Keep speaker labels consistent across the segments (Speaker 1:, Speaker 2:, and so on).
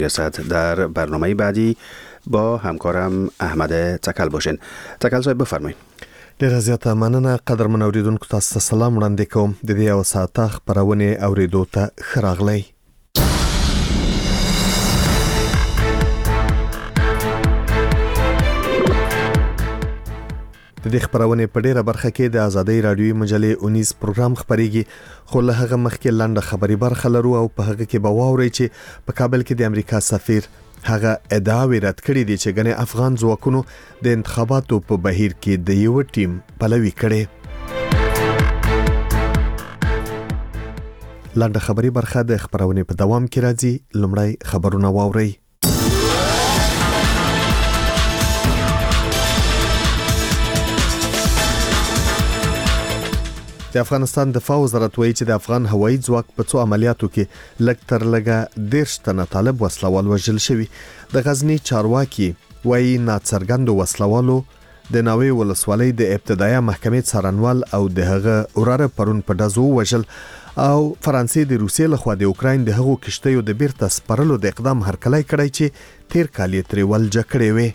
Speaker 1: ریاست در برنامه بعدی با همکارم احمد تکل باشین. تکل صاحب بفرمایید.
Speaker 2: ډیره زیاته مننه. قدرمن اوریدونکو تاسو ته سلام وړاندې کوم. د دې یو ساعته خبرونه اوریدو ته ښه راغلی. د دې خبرونه په ډیره برخه کې د آزادۍ رادیوي مجلې 19 پروګرام خبريږي، خو له هغه مخکې لنډه خبري برخه لرو او په هغه کې به واورئ چې په کابل کې د امریکا سفیر هغه ادعاوې رد کړې دي چې ګنې افغان ځواکونو د انتخاباتو په بهیر کې د یو ټیم پلوي کړي. لنډه خبري برخه د خبرونه په دوام کې راځي. لومړی خبرونه واورئ. د افغانستان دفاع وزارت وایي چې د افغان هوایي ځواک په څو عملیاتو کې لږ تر لږه 13 تنه طالب وسلوال وژل شوي. د غزنی چارواکي وایي ناڅرګندو وسلوالو د ناوې ولسوالۍ د ابتدایي محکمې څارنوال او د هغه وراره پرون په دزو وژل او فرانسې د روسیې لخوا د اوکراین د هغو کشتیو د بیرته سپارلو د اقدام هرکلی کړی چې تیر کال یې ترې ولجه کړې وې.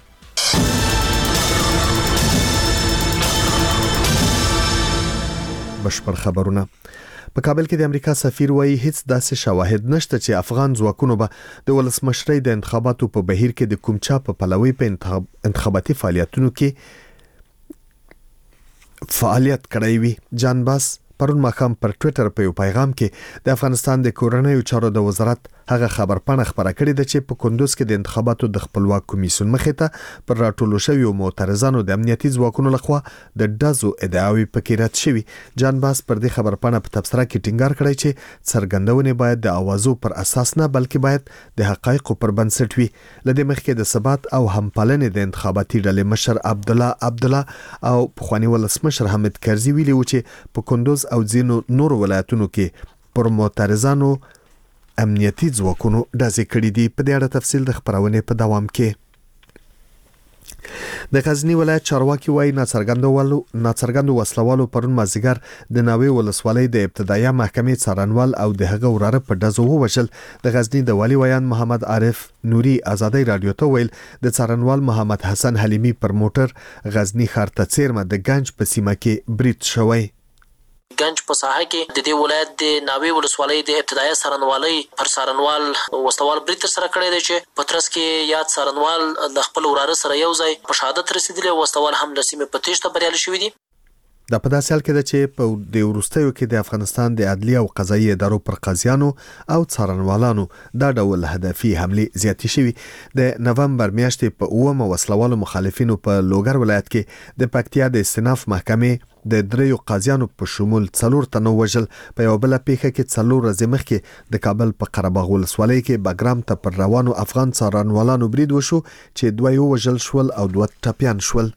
Speaker 2: بشپړ خبرونه. په کابل کې د امریکا سفیر وایي هیڅ داسې شواهد نشته چې افغان ځواکونو به د ولسمشرۍ د انتخاباتو په بهیر کې د کوم چا په پلوي په انتخاباتي فعالیتونو کې فعالیت کړی وي. جان باس پرون ماښام پر ټوئیټر په یو پیغام کې د افغانستان د کورنیو چارو د وزارت هغه خبرپاڼه خبره کړې ده چې په کندوز کې د انتخاباتو د خپلواک کمیسیون مخې ته پر راټولو شویو معترضانو د امنیتي ځواکونو لخوا د ډزو ادعاوې پکې رد شوي. جان باس پر دې خبرپاڼه په تبصره کې ټینګار کړی چې څرګندونې باید د اوازو پر اساس نه بلکې باید د حقایقو پر بنسټ وي. لدې مخکې د ثبات او همپالنې د انتخاباتي ډلې مشر عبدالله او پخوانی ولسمشر حامد کرزي ویلي و چې په کندوز او ځینو نور ولایتونو کې پر معترضانو امنیتي ځواکونو ډزې کړې دي. په دې اړه تفصیل د خبرونې په دوام کې. د غزنی ولایت چارواکي وایي ناڅرګندو وسلوالو پرون مازیګر د ناوې ولسوالۍ د ابتدایي محکمې څارنوال او د هغه وراره په ډزو ووژل. د غزنی د والي ویان محمد عارف نوري آزادۍ رادیو ته ویل د څارنوال محمد حسن حلیمی پر موټر غزنی ښار ته څیرمه د گنج په سیمه کې برید شوی.
Speaker 3: گنج په ساحه کې د دې ولایت د ناوې ولسوالۍ د ابتدایي څارنوالۍ پر څارنوال وسلوال برید ترسره کړی دی چې په ترڅ کې یاد څارنوال د خپل وراره سره یو ځای په شهادت رسیدلی او وسلوال هم له سیمې په تېښته بریالي شوي دي.
Speaker 2: دا په داسې حال کې ده چې په د وروستیو کې د افغانستان د عدلي او قضایي ادارو پر قاضیانو او څارنوالانو دا ډول هدفي حملې زیاتې شوي. د نومبر میاشتې په 9 وسلوالو مخالفینو په لوګر ولایت کې د پکتیا د استیناف محکمې د 3 قاضیانو په شمول 4 تنه وژل. په یو بل پیښه کې 4 ورځې مخکې د کابل په قرهباغ ولسوالۍ کې بګرام ته پر روانو افغان څارنوالانو برید وشو چې 2 وژل شول او 2 ټپيان شول.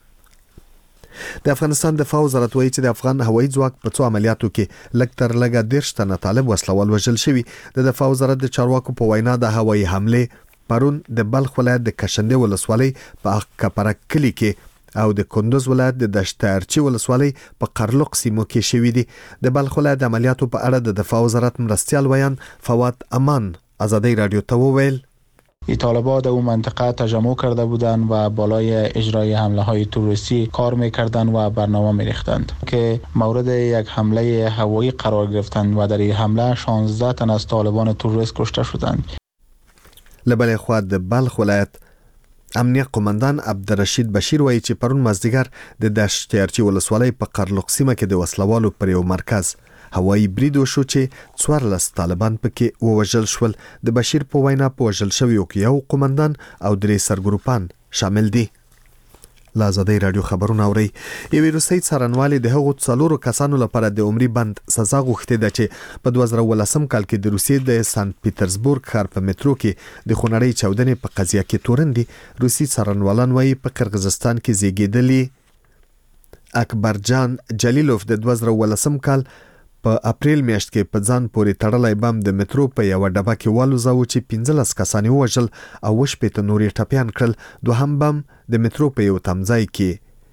Speaker 2: د افغانستان دفاع وزارت وایي چې د افغان هوایي ځواک په څو عملیاتو کې لږ تر لږه 13 تنه طالب وسلوال وژل شوي. د دفاع وزارت د چارواکو په وینا د هوایي حمله پرون د بلخ ولایت د کشندې ولسوالۍ په کپرک کلی کې او د کندوز ولایت د دشتارچی ولسوالۍ په قرلق سیمو کې شوې دي. د بلخ ولایت د عملیاتو په اړه د دفاع وزارت مرستیال ویان فواد امان آزادی رادیو ته وویل
Speaker 4: طالبان در اون منطقه تجمع کرده بودند و بالای اجرای حمله های تروریستی کار میکردند و برنامه میریختند که مورد یک حمله هوایی قرار گرفتند و در این حمله 16 تن از طالبان تروریست کشته شدند.
Speaker 2: لبل خو د بلخ ولایت امنیت قومندان عبدالرشید بشیر وایي چې پرون مازدیګر د دشتارچی ولسوالۍ په قرلق سیمه کې د وسلوالو پر یو مرکز هوایي برید وشو چې 14 طالبان پکې ووژل شول. د بشیر په وینا په وژل شویو کې یو قومندان او 3 سرګروپان شامل دي. آزادۍ رادیو خبرونه اوري. یوې روسي څارنوالې د هغو 4 کسانو لپاره د عمري بند سزا غوښتې ده چې په 2018 کال کې د روسیې د سانت پیټرزبورګ ښار په مترو کې د خونړۍ چاودنې په قضیه کې تورن دي. روسي څارنوالان وایي په قرغیزستان کې زیږیدلي اکبرجان جلیلوف د 2018 کال په اپریل میاشت کې په ځان پورې تړلای بم د مترو په یو ډبه کې والوزاو چې 15 کسان وژل او 8 نورې ټپيان کړل. دوهم بم د مترو په یو تمځای کې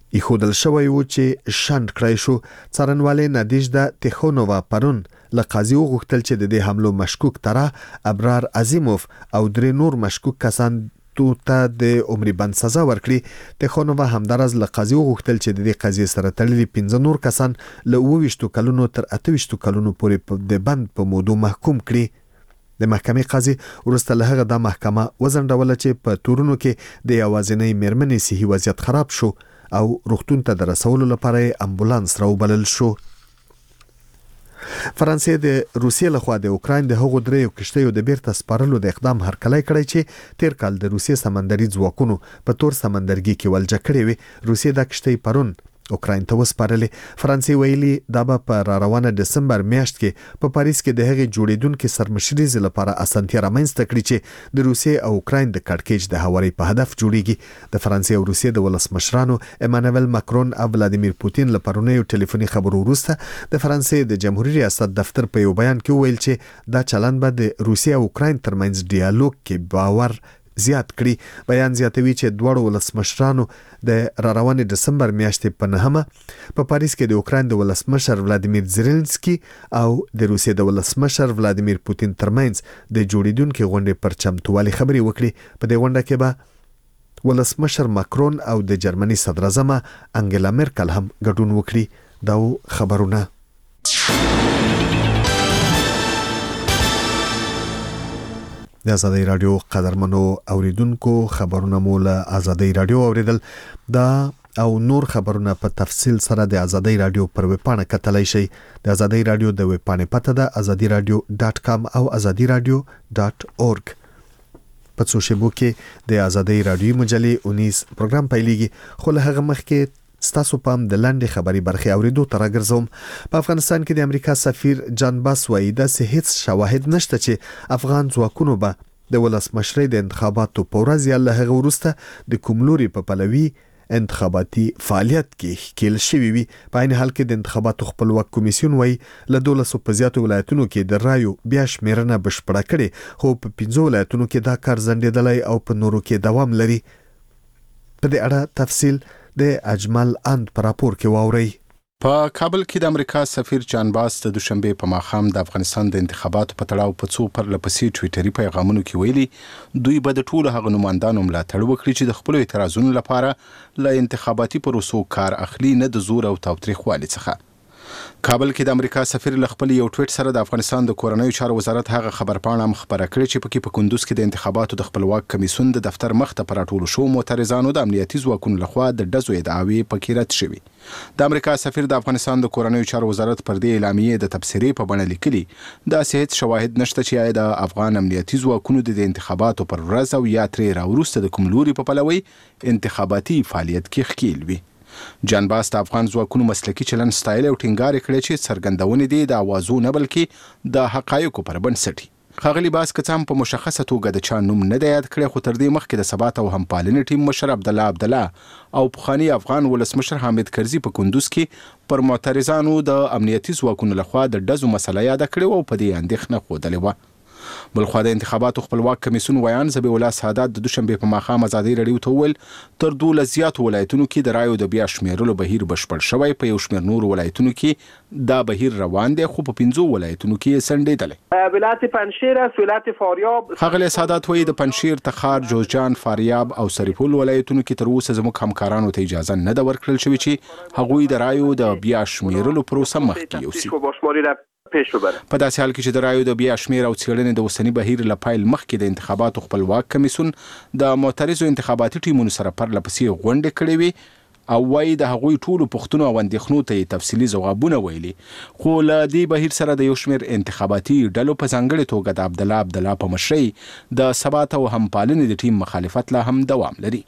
Speaker 2: ایښودل شوی و چې شنډ کړی شو. څارنوالې نادیژدا تیخونووا پرون له قاضي وغوښتل چې د دې حملو مشکوک طرح ابرار عظیموف او 3 نور مشکوک کسان ته د عمري بند سزا ورکړي. تیخونووا همدارز له قاضي وغوښتل چې د دې قضیې سره تړلي 15 نور کسان له 28 کلونو تر 28 کلونو پورې د بند په موضوع محکوم کړي. د محکمې قاضي وروسته له هغه د محکمه وزنډوله چې په تورونو کې د یوازینۍ میرمنې صحي وضعیت خراب شو او روغتون ته د رسولو لپاره امبولانس راوبلل شو. فرانسې د روسیې لخوا د اوکراین د هغو 3 کشتیو د بیرته سپارلو د اقدام هرکلی کړی چې تیر کال د روسیې سمندري ځواکونو په تور سمندرګي کې ولجه کړې وي. روسیې د کشتۍ پرون اوکراین ته وسپارلې. فرانسې ویلي دا به په راروانه دسمبر میاشت کې په پاریس کې د هغې جوړیدونکو سرمشریزې لپاره اسانتیا رامنځته کړي چې د روسیې او اوکراین د کړکېچ د هواري په هدف جوړیږي. د فرانسې او روسیې د ولسمشرانو ایمانوئل ماکرون او ولادیمیر پوتین له پرونیو ټلیفوني خبرو وروسته د فرانسې د جمهوریت ریاست دفتر په یو بیان کې وویل چې دا چلند به د روسیې او اوکراین ترمنځ ډیالوګ کې باور زیات کړي. بیان زیاتوي چې دواړو ولسمشرانو د راروانې دسمبر میاشتې په 9 په پاریس کې د اوکراین د ولسمشر ولادیمیر زيلنسکي او د روسیې د ولسمشر ولادیمیر پوتین ترمنځ د جوړیدونکو غونډې پر چمتووالي خبرې وکړي. په دې غونډه کې به ولسمشر ماکرون او د جرمني صدر اعظم انګلا مرکل هم ګډون وکړي. دا خبرونه د آزادۍ رادیو قدرمنو اوریدونکو خبرونه مو له آزادۍ رادیو اوریدل. دا او نور خبرونه په تفصیل سره د آزادۍ رادیو پر ویب پاڼه کتلای شئ. د آزادۍ رادیو د ویب پاڼې پته ده azadiradio.com او azadiradio.org. په څو شیبو کې د آزادۍ رادیو مجلې 19 پروګرام پیلېږي، خو له هغه مخکې ستاسو پام د لاندې خبري برخې اوریدو ته راګرځوم. په افغانستان کې د امریکا سفیر جان باس وایي داسې هیڅ شواهد نشته چې افغان ځواکونو به د ولسمشرۍ د انتخاباتو په ورځ یا له هغه وروسته د کوم لوري په پلوي انتخاباتي فعالیت کې ښکیل شوي وي. په عین حال کې د انتخاباتو خپلواک کمیسیون وایي له 1200 په زیاتو ولایتونو کې د رایو بیا شمیرنه بشپړه کړې، خو په 15 ولایتونو کې دا کار ځنډېدلی او په نورو کې دوام لري. په دې اړه تفصیل د اجمل اند پر راپور کې واوري.
Speaker 5: په کابل کې د امریکا سفیر جان باس د دوشنبه په ماښام د افغانستان د انتخاباتو په تړاو په څو پرلپسې ټویټري پیغامونو کې ویلي دوی به د ټولو هغه نمائندانو ملاتړ وکړي چې د خپل اعتراضونو لپاره له انتخاباتي پروسو کار اخلي، نه د زور او تاوتریخوالي څخه. کابل کې د امریکا سفیر له خپل یو ټویټ سره د افغانستان د کورنیو چارو وزارت هغه خبرپاڼه خبره کړې چې پکې په کندوز کې د انتخاباتو د خپلواک کمیسیون د دفتر مخ ته پراټول شو معترضانو د امنیتي ځواکونو لخوا د ډزو ادعاوې پکې رد شوې. د امریکا سفیر د افغانستان د کورنیو چارو وزارت پر دې اعلامیې د تبصرې په بڼه لیکلي دا هیڅ شواهد نشته چې د افغان امنیتي ځواکونو د انتخاباتو پر ورځ او یا ترې راوروسته د کوم لوري په پلوي انتخاباتي فعالیت کې ښکیل وي. جان باس د افغان ځواکونو مسلکي چلن ستایل او ټینګار کړی چې څرګندونې دي د اوازو نه بلکې د حقایقو پر بنسټ. ښاغلي باس کڅام په مشخصه توګه د چا نوم نه دی یاد کړی، خو تر دې مخکې د ثبات او همپالنې ټیم مشر عبدالله او پخوانی افغان ولسمشر حامد کرزي په کندوز کې پر معترضانو د امنیتي ځواکونو لخوا د ډزو مسله یاد کړې او په دې اندېښنه ښودلې وه. بلخوا د انتخاباتو خپلواک کمیسیون ویان ذبیح الله سعادت د دوشنبه په ماښام آزادۍ رادیو ته وویل تر 12 زیاتو ولایتونو کې د رایو د بیا شمیرلو بهیر بشپړ شوی، په یو شمېر نورو ولایتونو کې دا بهیر روان دی، خو په 15 ولایتونو کې سنډېدلی.
Speaker 6: ولایت پنجشیر است، ولایت فاریاب.
Speaker 5: ښاغلی سعادت وایي د پنجشیر، تخار، جوزجان، فاریاب او سرپل ولایتونو کې تر اوسه زموږ همکارانو ته اجازه نه ده ورکړل شوې چې هغوی د رایو د بیا شمیرلو پروسه مخکې یوسي. په داسې حال کې چې د رایو د بیا شمیر او څېړنې د اوسني بهیر له پیل مخکې د انتخاباتو خپلواک کمیسیون د معترضو انتخاباتي ټیمونو سره پرلپسې غونډې کړې وي او وایي د هغوی ټولو پوښتنو او اندېښنو ته یې تفصیلي ځوابونه ویلي، خو له دې بهیر سره د یو شمېر انتخاباتي ډلو په ځانګړې توګه د عبدالله په مشرۍ د ثبات او همپالنې د ټیم مخالفت لا هم دوام لري.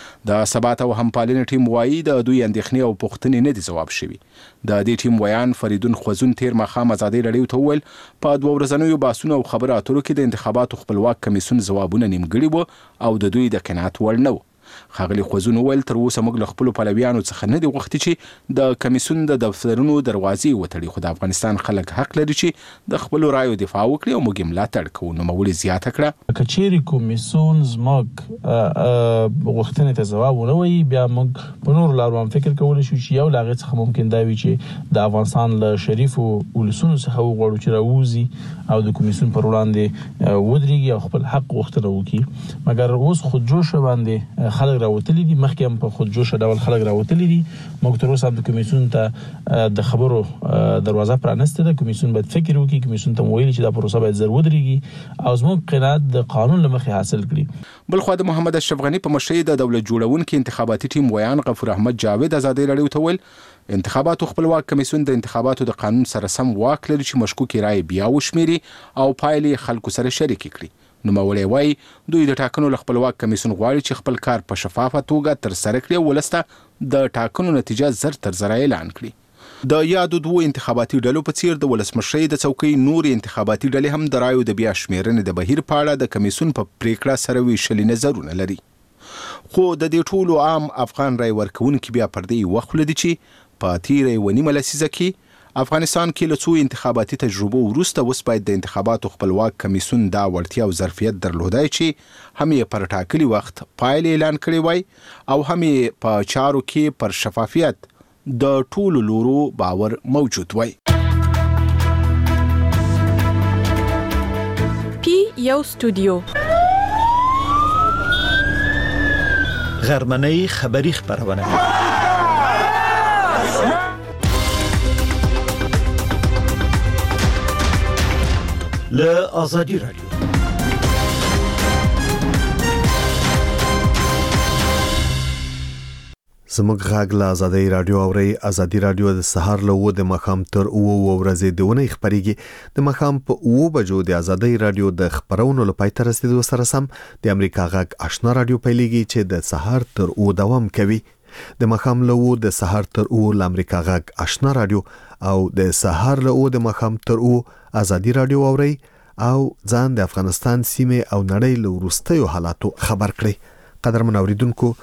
Speaker 5: د ثبات او همپالنې ټیم وایي د دوی اندېښنې او پوښتنې نه دي ځواب شوي. د دې ټیم ویان فریدون خوځون تیر ماښام آزادۍ رادیو ته وویل په 2 ورځنیو بحثونو او خبرو اترو کې د انتخاباتو خپلواک کمیسیون ځوابونه نیمګړي وو او د دوی د قناعت وړ نه وو. ښاغلي خوځون وویل تر اوسه موږ له خپلو پلویانو څخه نه دي غوښتي چې د کمیسیون د دفترونو دروازې وتړي، خو د افغانستان خلک حق لري چې د خپلو رایو دفاع وکړي او موږ یې ملاتړ کوو. نوموړي زیاته کړه
Speaker 7: که چیرې کمیسیون زموږ غوښتنې ته ځواب ونه وایي، بیا موږ په نورو لارو هم فکر کولی شو چې یو له هغې څخه ممکن دا وي چې د افغانستان له شریفو ولسونو څخه وغواړو چې راووځي او د کمیسیون پر وړاندې ودرېږي او خپل حق غوښتنه وکړي. مګر اوس خودجوشه باندې خلک راوتلي دي، مخکې هم په خودجوشه ډول خلک راوتلي دي. موږ تر اوسه هم د کمیسیون ته د خبرو دروازه پرانستې ده. کمیسیون باید فکر وکړي، کمیسیون ته ویلي چې دا پروسه باید زر ودرېږي او زموږ قناعت د قانون له مخې حاصل کړي.
Speaker 5: بلخوا د محمد اشرف غني په مشرۍ د دولت جوړونکي انتخاباتي ټیم ویان غفور احمد جاوید ازادي راډیو ته ویل انتخاباتو خپلواک کمیسیون د انتخاباتو د قانون سره سم واک لري چې مشکوکې رایې بیا وشمیري او پایلې خلکو سره شریک کړي. نوموړی وایي دوی د ټاکنو له خپلواک کمیسیون غواړي چې خپل کار په شفافه توګه ترسره کړي او ولس ته د ټاکنو نتیجه زر تر زره اعلان کړي. د یادو دوه انتخاباتي ډلو په څیر د ولسمشرۍ د څوکۍ نور انتخاباتي ډلې هم د رایو د بیا شمیرنې د بهیر په اړه د کمیسیون په پریکړه سره ویشلي نظرونه لري. خو د دې ټولو عام افغان رای ورکوونکي بیا پر دې وخت لدي چې په تیره یوه نیمه لسیزه کې افغانستان کې له څو انتخاباتي تجربو وروسته اوس باید د انتخاباتو خپلواک کمیسیون دا وړتیا او ظرفیت درلودای چې هم یې پر ټاکلي وخت پایلې اعلان کړي وای او هم یې په چارو کې پر شفافیت د ټولو لورو باور موجود وای.
Speaker 8: پی یو استودیو
Speaker 9: غرمنۍ خبری خبرونه له آزادی رادیو.
Speaker 2: زموږ غږ له آزادی رادیو اوري. آزادی رادیو د سهار له 9 د مخام تر 9 ورځې د ونې خبريږي. د مخام په 9 بجو د آزادی رادیو د خبرونو لپاره تر رسیدو سره سم د امریکا غږ آشنا رادیو پیلېږي چې د سهار تر 9 دوام کوي. د مخام له 9 د سهار تر 9 د امریکا غږ آشنا رادیو او د سهار له 9 د مخام تر 9 آزادی رادیو اوري او ځان د افغانستان سیمه او نړۍ له وروستیو حالاتو خبر کړي. قدرمن اوریدونکو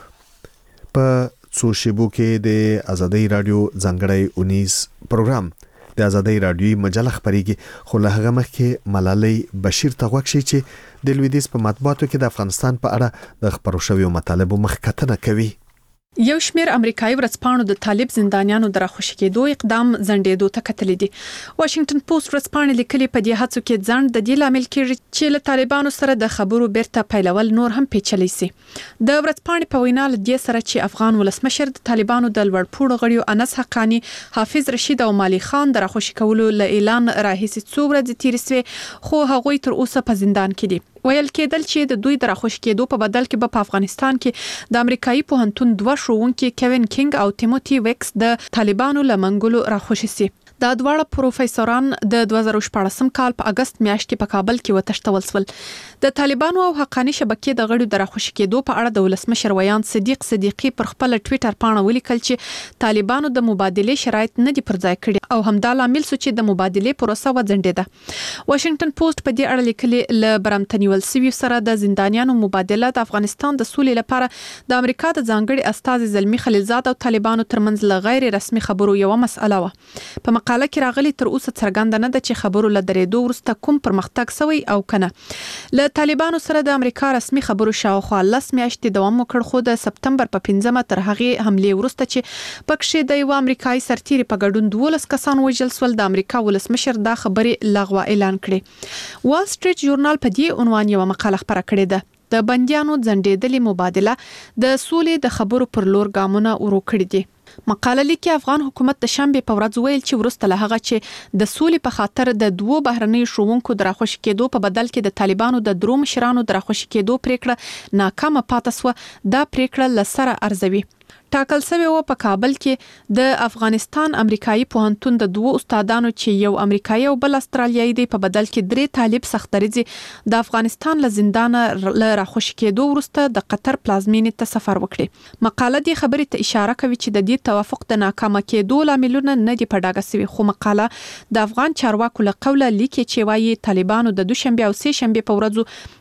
Speaker 2: په څو شیبو کې د آزادی رادیو ځانګړی 19 پروګرام د آزادی رادیوي مجله خبريږي. خو له هغه مخکې ملالۍ بشیر ته غوښتي چې د لویدیځ په مطبوعاتو کې د افغانستان په اړه د خبرو شویو مطالبو مخکتنه کوي.
Speaker 8: یو شمیر امریکایي ورځپاڼو د طالب زندانیانو د راخوشي کېدو اقدام ځنډېدو ته کتلې دي. واشنگټن پوسټ ورځپاڼه لیکلي په دې هڅو کې ځنډ د دې لامل کېږي چې له طالبانو سره د خبرو بیرته پیلول نور هم پیچلي سي. د ورځپاڼې په وینا له دې سره چې افغان ولسمشر د طالبانو د لوړپوړو غړیو انس حقانی، حافظ رشید او مالی خان د راخوشي کولو له اعلان راهیسې څو ورځې تیر سوې، خو هغوی تر اوسه په زندان کې دي. ویل کېدل چې د دوی د راخوشي کېدو په بدل کې په افغانستان کې د امریکایي پوهنتون 2 ښوونکي کیوین کینګ او تیموتی ویکس د طالبانو له منګولو راخوشي سي. دا دواړه پروفیسوران د 2014 کال په اگست میاشت کې په کابل کې وتښتول شول. د طالبانو او حقانی شبکې د غړو د راخوشي کېدو په اړه د ولسمشر ویان صدیق صدیقی پر خپل ټوئیټر پاڼه ولیکل چې طالبانو د مبادله شرایط نه دي پر ځای کړي او همدا لامل سو چې د مبادله پروسه وځنډېده. واشنگټن پوسټ په دې اړه لیکلي ل برامتنیول سوي سره د زندانیانو مبادله د افغانستان د سولې لپاره د امریکا د ځانګړي استازي زلمی خلیلزاد او طالبانو ترمنځ ل غیر رسمي خبرو یو مسأله و. په مقاله کې راغلي تر اوسه څرګنده نه ده چې خبرو له درېدو وروسته کوم پرمختګ شوی او کنه. له طالبانو سره د امریکا رسمي خبرو شاوخوا 10 میاشتې دوام وکړ، خو د سپتمبر په 15 تر هغه حمله وروسته چې پکښې د یو امریکایي سرتیری په ګډون 12 کسان وژل شول، د امریکا ولسمشر دا خبرې لغوه اعلان کړې. وال سټریټ ژورنال په دې عنوان یو مقاله خبره کړې ده. د بنديانو ځنډېدلې مبادله د سولې د خبرو پر لور ګامونه ورو کړي دي. مقاله لیکي افغان حکومت د شنبه په ورځ ویل چې ورسته له هغه چې د سولې په خاطر د 2 بهرنۍ ښوونکو د راخوشي کېدو په بدل کې د طالبانو د درو مشرانو د راخوشي کېدو پریکړه ناکامه پاتې سوه، دا پریکړه لسره ارزوي. ټاکل شوی و په کابل کې د افغانستان امریکایي پوهنتون د 2 استادانو چې یو امریکایي او بل استرالیایي دی په بدل کې 3 طالب سختریزي د افغانستان له زندان له راخوشي کېدو وروسته د قطر پلازمینې ته سفر وکړي. مقاله دې خبرې ته اشاره کوي چې د دې توافق د ناکامه کېدو لاملونه نه دي په ډاګه شوي، خو مقاله د افغان چارواکو له قوله لیکي چې وايي طالبانو د دوشنبه او سه شنبه په ورځو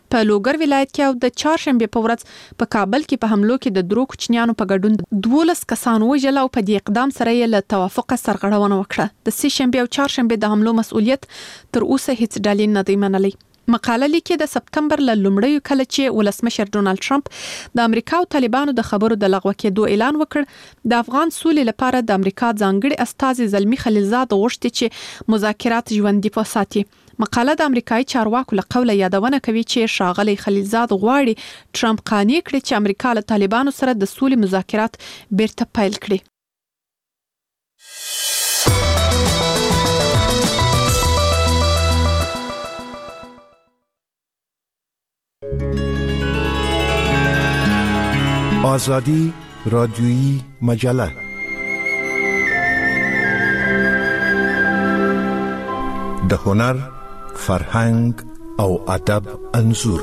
Speaker 8: په لوګر ولایت کې او د چهارشنبه په ورځ په کابل کې په حملو کې د درو کوچنیانو په ګډون 12 کسان وژل او په دې اقدام سره یې له توافق سرغړونه وکړه. د سه شنبه او چهارشنبه د حملو مسؤلیت تر اوسه هیڅ ډلې نه دی منلي. مقاله لیکي د سپتمبر له لومړیو کله چې ولسمشر ډونالد ټرمپ د امریکا او طالبانو د خبرو د لغوه کېدو اعلان وکړ، د افغان سولې لپاره د امریکا ځانګړي استازي زلمی خلیلزاد غوښتي چې مذاکرات ژوندي وساتي. مقاله د امریکایي چارواکو له قوله یادونه کوي چې ښاغلی خلیلزاد غواړي ټرمپ قانع کړي چې امریکا له طالبانو سره د سولې مذاکرات بیرته پیل کړي.
Speaker 10: آزادی رادیویی مجله د هنر، فرهنګ او ادب انځور.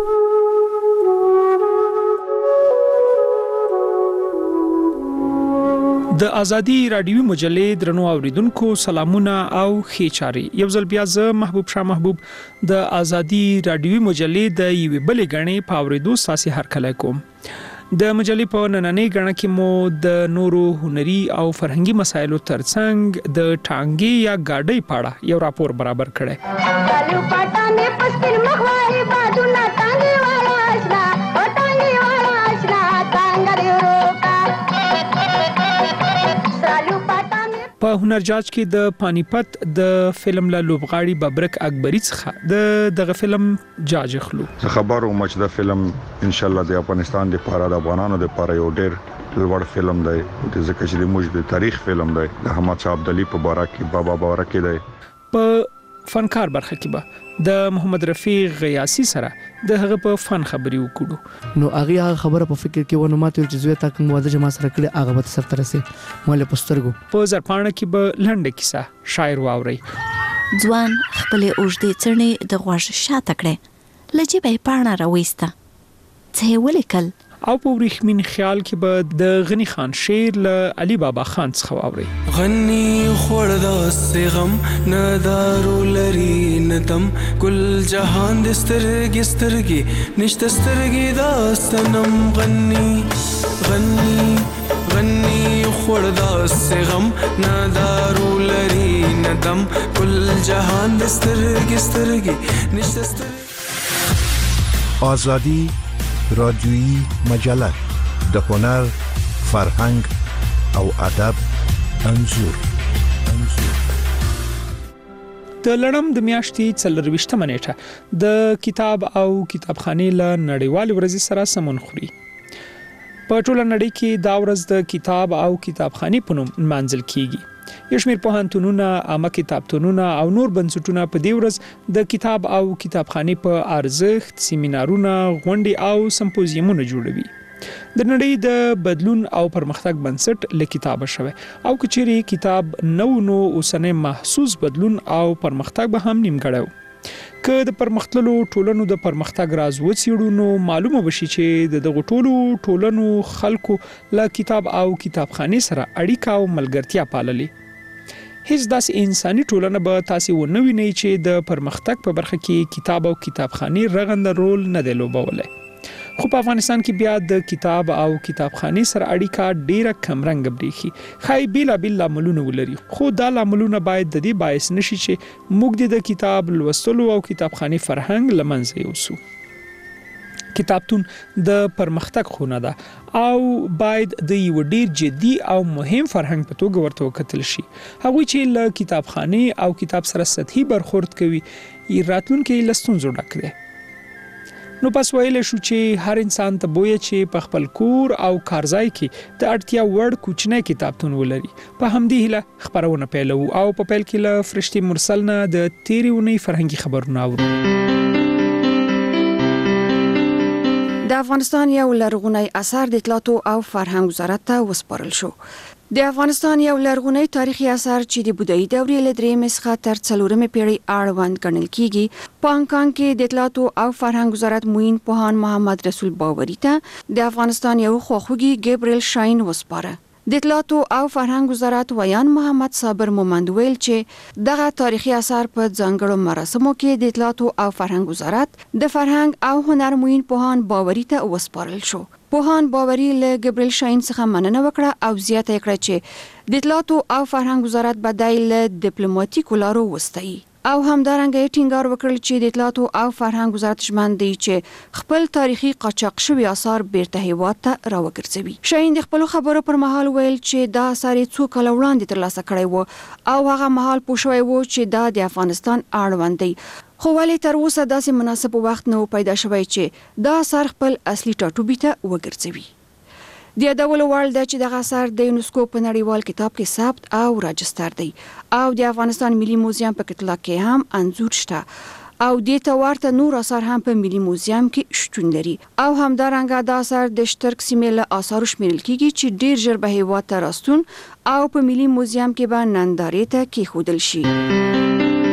Speaker 11: د ازادي رادیوي مجلې درنو اوریدونکو سلامونه او ښه چاري. یو ځل بیا زه محبوب شاه محبوب د ازادي رادیوي مجلې د یوې بلې غړې په اوریدو ساسي هرکلی کوم. د مجلې په نننۍ غړه کې مو د نورو هنري او فرهنګي مسایلو ترڅنګ د ټانګي یا گاډي پاړه یو راپور برابر کړی. کالو پټا مې پستر مخواري بادو نه ټانګي والا اسنا او ټانګي والا اسنا ټانګي روکا سالو پټا په هنرجاج کې د پانیپت د فلم له لوبغاړي ببرک اکبری څخه دغه فلم جاج خلو.
Speaker 12: خبرو مچ د فلم ان شاء الله د افغانستان د پاره د افغانانو د پاره یو ډېر لوړ فلم دی. د ځکه چې د موږ د تاریخ فلم دی د احمد شاه ابدالي په باره کې بابا باره کې دی.
Speaker 11: په فنکار برخه کې به د محمد رفیق غیاسی سره د هغه په فن خبري وکړو.
Speaker 13: نو هغه خبره په فکر کې ونه ماته چې زوی تا کوم واده جما سره کړي هغه به سر ترسه مول پسترګو.
Speaker 11: په زرپانه کې به لنډه کیسه شاعر واوري.
Speaker 14: ځوان خپل اوږدې څڼې د غوږ شاته کړې، لجبې پاڼه راويسته، څه ولیکل
Speaker 11: او په ورېخمین خیال کې به د غنی خان شعر له علي بابا خان څخه واوري.
Speaker 15: غنی خور د سغم ندارو لري ندم کل جهان د سترګي نشته سترګي دا سنم. غنی خور د سغم ندارو لري ندم کل جهان د سترګي نشته سترګي.
Speaker 10: آزادی رادیویی مجله د هنر، فرهنګ او ادب انځور.
Speaker 11: د لړم د میاشتې 24 نیټه د کتاب او کتابخانې له نړیوال ورځ سره سمون خوري. په ټوله نړۍ کې دا ورځ د کتاب او کتابخانې په نوم منځل کیږي. یشمیر پوهنتونونه، عامه کتابتونونه او نور بنسټونه په دې ورځ د کتاب او کتابخانې په ارزښت سیمینارونه، غونډې او سمپوزیمونه جوړوي. د نړۍ د بدلون او پرمختګ بنسټ له کتابه شوی او کچېری کتاب نو اوسنۍ محسوس بدلون او پرمختګ به هم نیمګړی. که د پرمختللو ټولنو د پرمختګ راز وڅېړو نو معلومه بشي چې دغه ټولنو خلکو له کتاب او کتابخانې سره اړیکه او ملګرتیا پاللې. هیڅ داسې انساني ټولنه به تاسو ونه وینئ چې د پرمختګ په برخه کې کتاب او کتابخانې رغنده رول نه دی لوبولی. خو په افغانستان کې بیا د کتاب او کتابخانې سره اړیکه ډیره کمرنګ بریخي. خای بیلابیل لاملونه ولري، خو دا لاملونه باید د دې باعث نشي چې موږ د کتاب لوستلو او کتابخانې فرهنګ له منځه یوسو. کتابتون د پرمختګ خونه ده او باید د یو ډیر جدي او مهم فرهنګ په توګه ورته وکتل شي. هغه چې له کتابخانې او کتاب سره سطحي برخورد کوي راتلونکي لستونزو ډک دی. نو پس ویل شو چې هر انسان ته بویا چې په خپل کور او کارځای کې د اړتیا وړ کوچنی کتابتون ولري. په همدې هیله خبرونه پیلو او په پیل کې له فرشتي مرسل نه د تیرې اونۍ فرهنګي خبرونه اورو.
Speaker 16: د افغانستان یو لرغونی اثر د اطلاعات او فرهنګ وزارت ته وسپارل شو. د افغانستان یو لرغونی تاریخي اثر چې د بودایي دورې له درېیمې څخه تر 4مې پیړۍ اړوند ګڼل کیږي په هانګ کې د اطلاعات او فرهنګ وزارت موین پوهان محمد رسول باوري ته د افغانستان یو خواخوږي ګبرل شاین وسپاره. د اطلاعاتو او فرهنګ وزارت ویان محمد صابر مومند ویل چې دغه تاریخي آثار په ځانګړو مراسمو کې د اطلاعاتو او فرهنګ وزارت د فرهنګ او هنر موین پوهان باوري ته وسپارل شو. پوهان باوري له ګبرېل شاهین څخه مننه وکړه او زیاته کړه چې د اطلاعاتو او فرهنګ وزارت بدای له ډیپلوماټیکو لارو وستایي او همدارنګه ټینګار وکړل چې د اطلاعاتو او فرهنګ وزارت ژمن دی چې خپل تاریخي قاچاق شوی آثار بیرته هیواد ته راوګرځوي. شاهین د خپل خبرو پر مهال ویل چې دا آثار څو کال وړاندې ترلاسه کړي وو او هغه مهال پوښوي وو چې دا د افغانستان اړوند دی، خو ولې تر اوسه داسې مناسب وخت نه پیدا شوی چې دا آثار خپل اصلي ټاټوبي ته وګرځوي. د یادولو وړ ده چې دغه اثر د یونسکو په نړیوال کتاب کې ثبت او راجستر دی او د افغانستان ملي موزیم په کتاب کې هم انځور شته او د تورته نور اثار هم په ملي موزیم کې شتون لري او همدارنګه د اثر د شترک سیمې له اثارو شمیرل کیږي چې ډیر ژر به هیواد ته راستون او په ملي موزیم کې به نندارې ته کېښودل شي.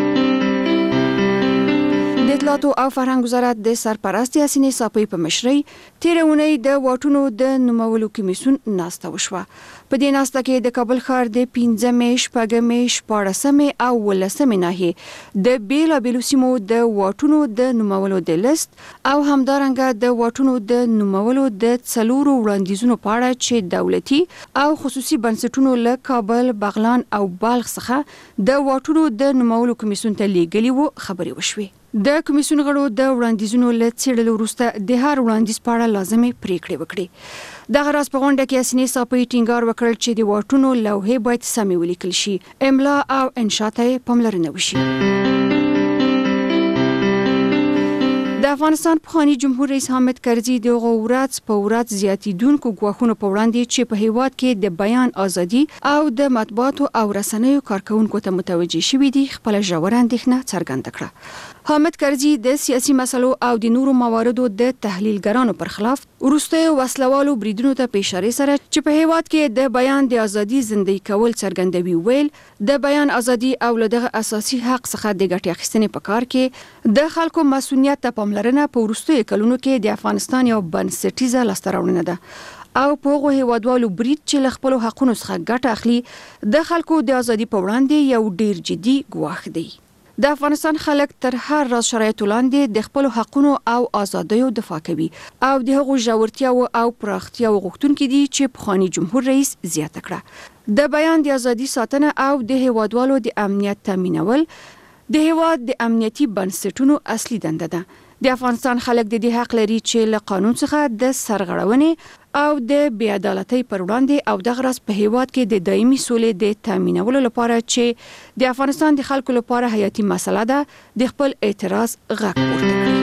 Speaker 16: د اطلاعاتو او فرهنګ وزارت د سرپرست یاسینې صافی په مشرۍ تیره اونۍ د واټونو د نومولو کمیسیون ناسته وشوه. په دې ناسته کې د کابل ښار د 15مې، 14مې، 14مې او 15مې ناحیې د بیلابیلو سیمو د واټونو د نومولو د لیست او همدارنګه د واټونو د نومولو د څلورو وړاندیزونو په اړه چې دولتي او خصوصي بنسټونو له کابل، بغلان او بلخ څخه د واټونو د نومولو کمیسیون ته لیږلي وو خبرې وشوې. د کمیسیون غړو د وړاندیزونو له څېړلو وروسته د هر وړاندیز په اړه لازمي پریکړې وکړې. دغه راز په غونډه کې یاسینې صافی ټینګار وکړ چې د واټونو لوحې باید سمې ولیکل شي، املا او انشاء ته پاملرنه وشي. د افغانستان پخوانی جمهور رئیس حامد کرزي د ورځ په ورځ زیاتیدونکو ګواښونو په وړاندې چې په هیواد کې د بیان ازادي او د مطبوعاتو او رسنیو کارکونکو ته متوجه شوي دي خپل ژوره اندېښنه څرګنده کړه. حامد کرزي د سیاسي مسلو او د نورو مواردو د تحلیلګرانو پر خلاف وروستیو وسلوالو بریدونو ته په اشاره سره چې په هیواد کې د بیان د ازادي زندګي کول څرګندوي ویل د بیان ازادي او دغه اساسي حق څخه د ګټې اخیستنې په کار کې د خلکو مسؤلیت ته پاملرنه په وروستیو کلونو کې د افغانستان یو بنسټیزه لاسته راوړنه ده او په هغو هیوادوالو برید چې له خپلو حقونو څخه ګټه اخلي د خلکو د ازادي په وړاندې یو ډیر جدي ګواښ دی. د افغانستان خلک تر هر راز شرایطو لاندې د خپل حقونو او ازادیو دفاع کوي او د هغو ژورتیا او پراختیا غوښتونکي دي چې پخوانی جمهور رئیس زیاته کړه. د بیان د ازادي ساتنه او د هیوادوالو د امنیت تامینول د هیواد د امنیتي بنسټونو اصلي دنده ده. د افغانستان خلک د دې حق لري چې له قانون څخه د سرغړونې او د بې عدالتۍ پر وړاندې او دغه راز په هیواد کې د دایمي سولې د تامینولو لپاره چې د افغانستان د خلکو لپاره حیاتي مسله ده د خپل اعتراض غږ پورته کړي.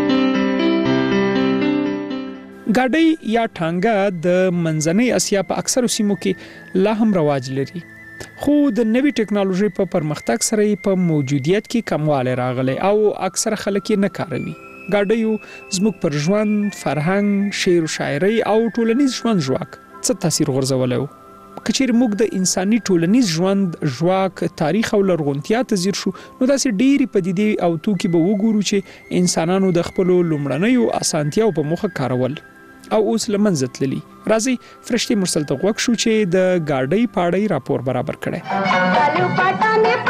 Speaker 11: ګاډۍ یا ټانګه د منځنۍ اسیا په اکثرو سیمو کې لا هم رواج لري، خو د نوې ټکنالوژي په پرمختګ سره په موجودیت کې کموالی راغلی او اکثر خلک یې نه کاروي. ګاډیو زموږ پر ژوند، فرهنګ، شعر و شاعري او ټولنیز ژوند ژواک څه تاثیر غورځولی و؟ که چیرې موږ د انساني ټولنیز ژوند ژواک، تاریخ او لرغونتیا ته ځیر شو نو داسې ډېرې پدیدې او توکي به وګورو چې انسانانو د خپلو لومړنیو اسانتیاو په موخه کارول او اوس له منځه تللي. راځئ فرشتې مرسل ته غوږ شو چې د ګاډۍ پاړۍ راپور برابر کړی.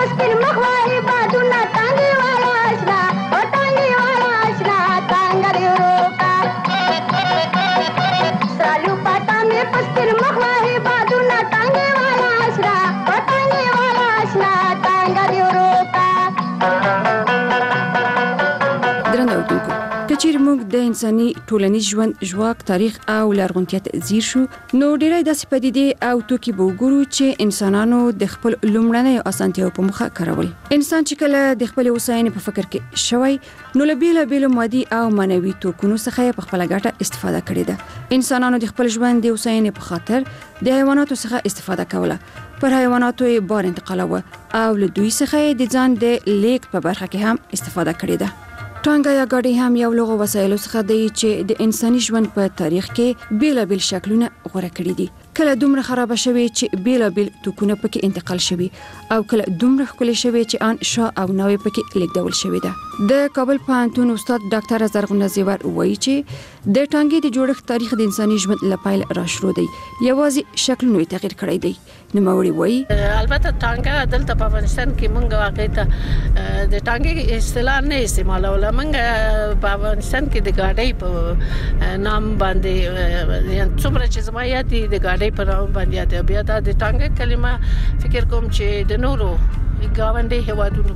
Speaker 16: چیرې موږ د انساني ټولنیز ژوند ژواک، تاریخ او لرغونتیا ته ځیر شو نو ډېری داسې پدیدې او توکي به وګورو چې انسانانو د خپل لومړنیو اسانتیاو په موخه کارول. انسان چې کله د خپل هوساینې په فکر کې شوی نو له بیلابیلو مادي او معنوي توکونو څخه په خپل ګټه استفاده کړې ده. انسانانو د خپل ژوند د هوساینې په خاطر د حیواناتو څخه استفاده کوله، پر حیواناتو یې بار انتقالوه او له دوی څخه د ځان د لیږد په برخه کې هم استفاده کړې ده. ټانګه یا ګاډۍ هم یو له وسایلو څخه دی چې د انساني ژوند په تاریخ کې بیلابیل شکلونه غوره کړي دي. کله دومره خراب شوی چې بیلابل توکونه پکې انتقال شوی او کله دومره خولي شوی چې ان شا او نوې پکې لیکدول شوی ده د کابل پوهنتون استاد ډاکټر زرغونه زیور وایي چې د ټانګې د جوړښت تاریخ د انساني ژوند لپاره را شروع دی یوازې شکلونه تغیر کړی دی نوموړي وایي
Speaker 17: البته ټانګه دلته په افغانستان کې مونږ واقع ته د ټانګې اصطلاح نه استعمالوله مونږ په افغانستان کې د گاډۍ په نام باندې یعنی څومره چې زما یاد دي د گاډۍ په نام باندې یاد بیا د ټانګې کلمه فکر کوم چې د نورو گاونډي هوادونو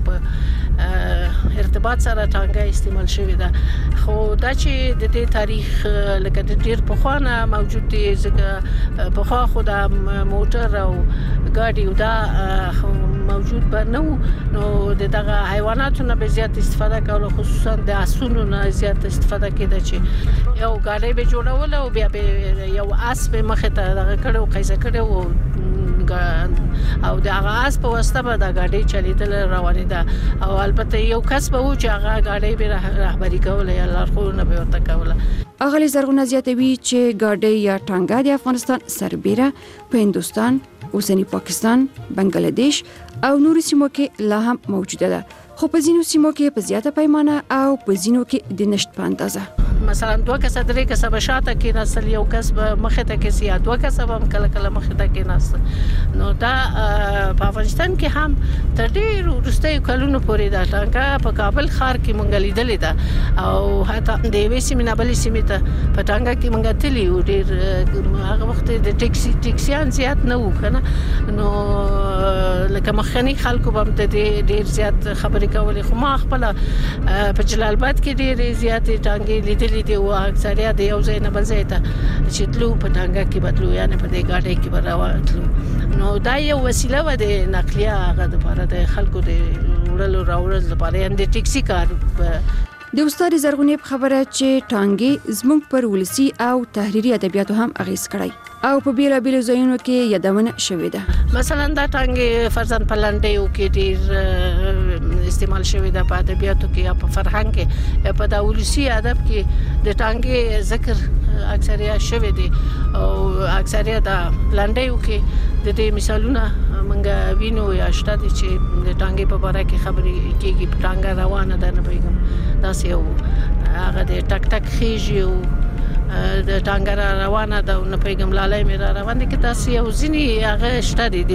Speaker 17: په ارتباط سره ټانګه استعمال شوی ده خو دا چې د دې تاریخ لکه د ډیر په خوانه موجود دي ځکه په خوا خو د موټر او ګاډي دا موجود به نو دغه حیواناتو نه به زیات استفاده کوله خصوصا د اسونو نه زیات استفاده کېده چې یو ګاډي به جوړول او بیا به یو اس به مخه ته دغه کړو قیزه کړو او د هغه اس په واسطه به د ګاډي چلیدل روانې ده او البته یو کس به و چې هغه ګاډي به رهبری کوله یا لارښوونه به ورته کوله
Speaker 16: اغلی زرغونه زیاتوي چې ګاډي یا ټانګه د افغانستان سربېره په هندستان اوسنی پاکستان بنگلاديش او نورو سیمو کې لا هم موجوده ده خو په ځینو سیمو کې په زیاته پیمانه او په ځینو کې د نشټ په اندازه
Speaker 17: مثلا 2 کسه 3 کسه به شاته کې نسل یو کس به مخه ته کې سیا 2 کسه به کله کله مخه ته کې نسل نو دا په افغانستان کې هم تر ډیر وروستي کلونو پورې دا ټانګه په کابل ښار کې مونږ لیدلې ده او حتی د وې سیمه بلې سیمه ته په ټانګه کې مونږ تللی و ډیر هغه وخت د ټیکسیان زیات نه و کنه نو لکه مخکنی خلکو به ډیر زیات خبرې کولې خو ما خپل په جلال آباد کې ډیر زیات ټانګې لیدلې دي او اکثریت یو ځای نه بل ځای ته چې تلو په ټانګه کې بدلو یعنی په دې ګاډي کې براوتلو نو دا یو وسیله و د نقلیه هغه د لپاره د خلکو د وړلو راوړل لپاره یعنی د ټیکسي کار
Speaker 16: د استاد زرغونی په خبره چې ټانګې زموږ پر ولسی او تحریری ادبیاتو هم اغیز کړی او په بیلابیلو ځایونو کې یادونه شوې ده
Speaker 17: مثلا دا ټانګې فرزن په لنډیو کې ډیر استعمال شوې ده په ادبیاتو کې یا په فرهنګ کې یا په د ولسی ادب کې د ټانګې ذکر اکثریت شوې دي او اکثریت د لنډیو کې د دې مثالونه منګه وینو یا شته دي چې د ټانګې په اړه کې خبرې کېږي په ټانګه روانه ده نه پیغام دا یو هغه د ټک ټک خېږي او د ټانګه روانه ده او نه پیغام لاله مې روان دي کې تاسو یو ځینی هغه شته دي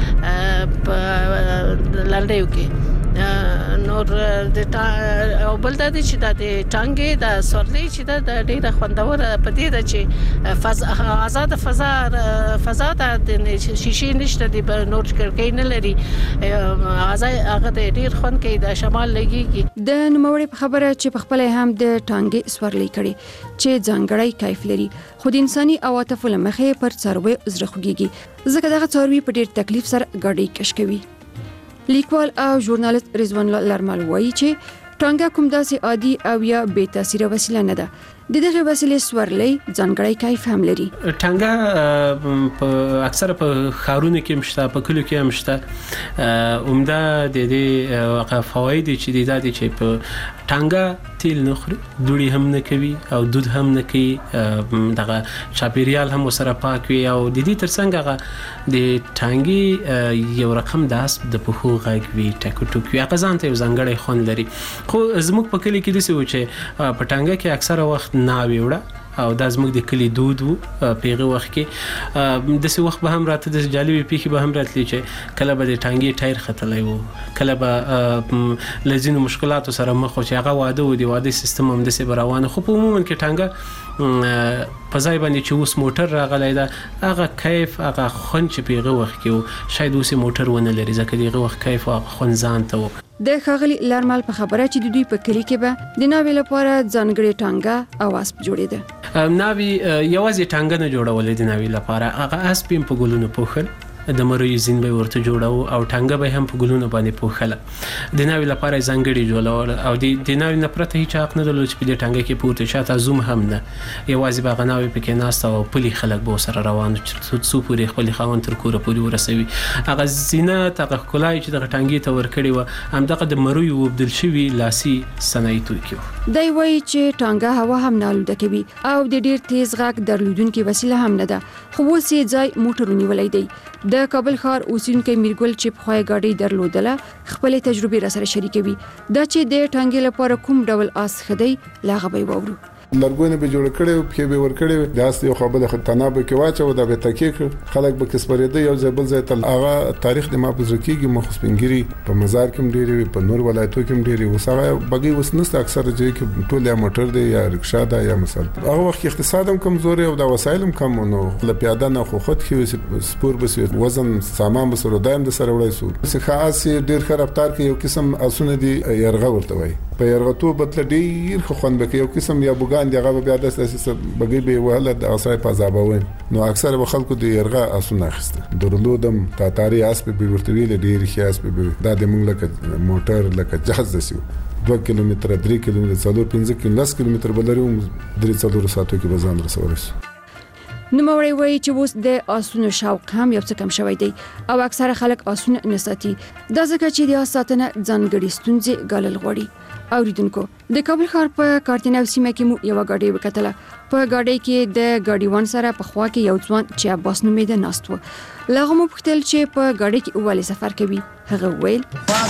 Speaker 17: په لنډیو کې نور د او بل د چې د ټانګې د سورلي چې د ډیره خوندور په دې د چې آزاد فضا د شیشې نشته دی په نور کړکۍ نه لري هغه د ډیر خوند کې د شمال لګيږي
Speaker 16: د نوموړي په خبره چې په خپل هم د ټانګې سورلي کړي چې ځانګړی کیف لري خو د انساني عواطفو لمخې پر څاروي زړه خوږيږي ځکه دغه څاروي په ډیر تکلیف سره ګاډي کش کوي لیکوال او ژورنالیست رضوان الله لرمل وایي چې ټانګه کوم داسې عادي او یا بې تاثیره وسیله نه ده د دغه وسیلې سورلي ځانګړی کیف هم لري
Speaker 18: ټانګه په اکثره په خارونو کې مشته په کلو کې مشته عمده د دې فواید چې د دې چې په ټانګه تیل نه خوري دوړي هم نه کوي او دود هم نه کوي دغه چاپیریال هم سره پاک وي او د دې ترڅنګ هغه د ټانګي یو رقم داس د پخو غږ وي ټکو ټکو هغه ځان ته ځانګړی خوند لري خو زموږ په کلی کې د څه و چې په ټانګه کې اکثره وخت ناوي وړه او د زموږ د کلی دود وو پیغه وخت کې د څه وخت به هم راته د جالبي پیخي به هم راتلی چې کله به د ټانګي ټایر ختلای وو کله به لزینو مشکلاتو سره مخ او چې هغه واده و دی واده سیستم هم د څه روانه خو په عموما کې ټانګه په ځای باندې چې اوس موټر راغلی دا هغه کیف هغه خون چې پیغه وخت کې شاید اوس موټر ونه لري ځکه دغه وخت کیف او خون ځان ته
Speaker 16: د خاغلی لرمل په خبره چې د دوی په کلی کې به د ناوی لپاره ځانګړي ټانګه او اسب جوړېده
Speaker 18: ناوی یوازې ټانګه نه جوړولې د ناوی لپاره هغه اسب په ګلونو پوښل د مروي زین به ورته جوړاو او ټانګه به هم په ګلونو باندې پوښله د ناوی لپاره ځانګړي جوړول او د ناوی نه پرته هیڅ حق نه درلود چې په دې ټانګه کې پورته شاته زوم هم نه یوازې به غناوي پکې ناست او پلي خلک به سره روان څو پورې خپل خاون تر کوره پورې ورسوي هغه زینت هغه کولای چې د ټانګې ته ورکړي و همدغه د مروي وبدل شوی لاسي صنایع توکي
Speaker 16: دی وایي چې ټانګه هوا هم نه آلوده کوي او د ډیر تیز غږ درلودونکې وسیله هم نه ده خو اوس یې ځای موټرونی ولای دی د کابل ښار اوسیدونکو میرګل چې په خوای گاډي درلودله خپل تجربه را سره شریکوي دا چې د ټانګې لپاره کوم ډول آس خدي لاغه به وورو
Speaker 19: لرګونه به جوړ کړي او په به ور کړي د اس یو خبره خطرناک کې واچو د به تکیک خلک به کسبريده یو ځبل ځای تل هغه تاریخ د ما په ځکیږي مخسپنګری په مزار کې ډېری په نور ولایتو کې ډېری وسغه بګي وسنست اکثر ځای کې ټول یا موټر دی یا رکشا ده یا مثلا هغه وخت اقتصاد هم کمزوري او د وسایل هم کم نو ل پیاده نه خو خود کې سپور بس وزن سامان به سره دایم د سره وړای سو څه خاص ډېر خرابتار کې یو قسم اسونه دی يرغه ورته وای په يرغتو بدل ډېر خو خوند بکې یو قسم یا بوګان دی هغه بیا د اساس بګي به وهله د اسای په عذابوي نو اکثر به خلکو د يرغه اسونه اخسته درلودم تاتاری اس په ورتویل ډېر خاص په دا د موږ لکه موټر لکه جهاز دسیو 2 کیلومتر 3 کیلومتر 4 5 کیلومتر بلریوم 3 ساعتو کې بزان رسولس
Speaker 16: نو موري وایي چې اوس د اسونو شوق هم یو څه کم شوی دی او اکثره خلک اسونه نساتي دا ځکه چې د اساتنه ځانګړي ستونزې ګالل غوړي اوریدونکو د کابل ښار په کارتناو سیمه کې مو یو غاډي وکټله په غاډي کې د غاډیوان سره په خوا کې یو ځوان چې عباس نومېده ناست و لغه مو پختل چې په غاډي کې اول سفر کوي هغه ویل
Speaker 20: ما خو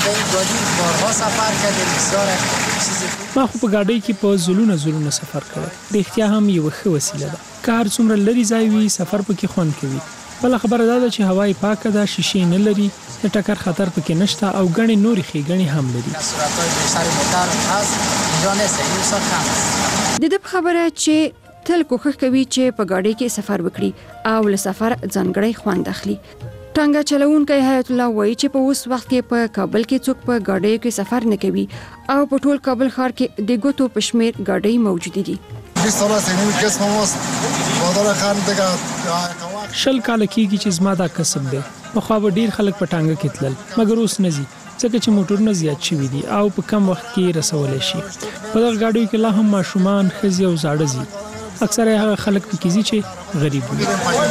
Speaker 11: په غاډي کې په زلونه سفر کړی د اختیا هم یو ښه وسیله ده کار څومره لري ځای وي سفر پکې خوند کوي بل خبره ده چې هوای پاکه ده شیشې نه لري د ټکر خطر پکې نشته او غني نوري خېګنی هم لري
Speaker 16: د دې خبره چې تل کوښښ کوي چې په ګاډي کې سفر وکړي او له سفر ځانګړی خوند اخلي ټانګه چلوونکی حیات الله وایي چې په اوس وخت کې په کابل کې څوک په ګاډي کې سفر نه کوي او په ټول کابل ښار کې د ګوتو پښمیر ګاډي موجود دي
Speaker 11: شل کال کېږي چې زما دا کسب دی په خو ډیر خلک په ټانګه کې تلل مګر اوس نزي ځکه چې موټرونه زیات شوي دي او په کم وخت کې رسول شي په دغه ګاډیو کې لا هم ماشومان ښځې او زاړه دي اکثره هغه خلک پکې دي چې غریب دي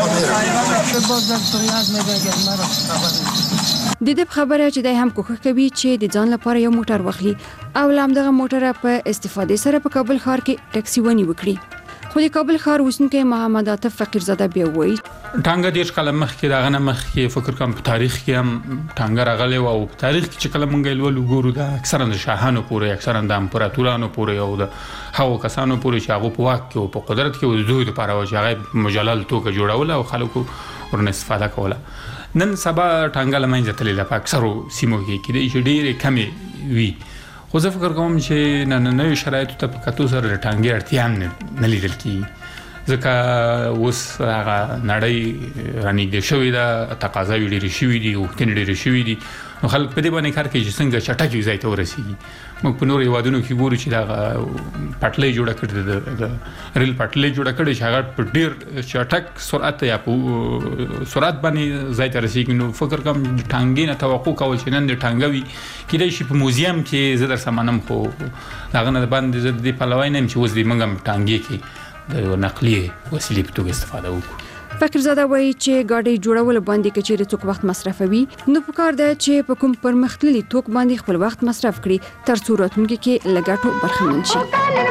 Speaker 16: د دې خبره چې دای هم کوښښ کوي چې د ځان لپاره یو موټر واخلي او لامدغه موټر په استفاده سره په کابل ښار کې ټاکسي ونی وکړي خو د کابل ښار اوسنکي محمد عاطف فقیرزاده بیا وایي
Speaker 21: ټانګه ډیر کله مخکې دا غنه مخکې فکر کوم په تاریخ کې هم ټانګه راغلی او په تاریخ کې چې کله مونږ ولول ګورو دا اکثرا د شاهانو پورې اکثرا د امپراتورانو پورې او د هغو کسانو پورې چې هغه په واک کې او په قدرت کې او زوی لپاره او چې هغه مجلل توګه جوړول او خلکو ورنه استفاده کوله نن سبا ټانګه لمنځه تللی په اکثرو سیمو کې چې ډېر کمی وي خو زه فکر کوم چې نن شرایطو ته په کتو سره ټانګې اړتیا هم نه لیدل کیږي ځکه اوس هغه نړۍ رانږدې شوې ده تقاضاوې ډېرې شوې دي غوښتنې ډېرې شوې دي نو خلک په دې باندې کار کوي چې څنګه چټک ځای ته ورسېږي موږ په نورو هېوادونو کې ګورو چې دا پټلۍ جوړه کړې ده د ریل پټلۍ جوړه کړې چې هغه په ډېر چټک سرعت یا په سرعت باندې ځای ته رسېږي نو فکر کوم ټانګې نه توقع کول چې نن د ټانګه وي کېدای شي په موزیم کې زه درسره منم خو هغه نه باندې زه د دې پلوی نه یم چې اوس دې موږ هم ټانګې کې د نقلیه وسیلې په توګه استفاده وکړو
Speaker 16: فقیرزاده وایي چې ګاډي جوړول باندې کچېره څوک وخت مصرفوي نو پکار دی چې په کوم پرمختللي توک باندې خپل وخت مصرف کړي تر څو راتلونکي کې لګټو برخمن شي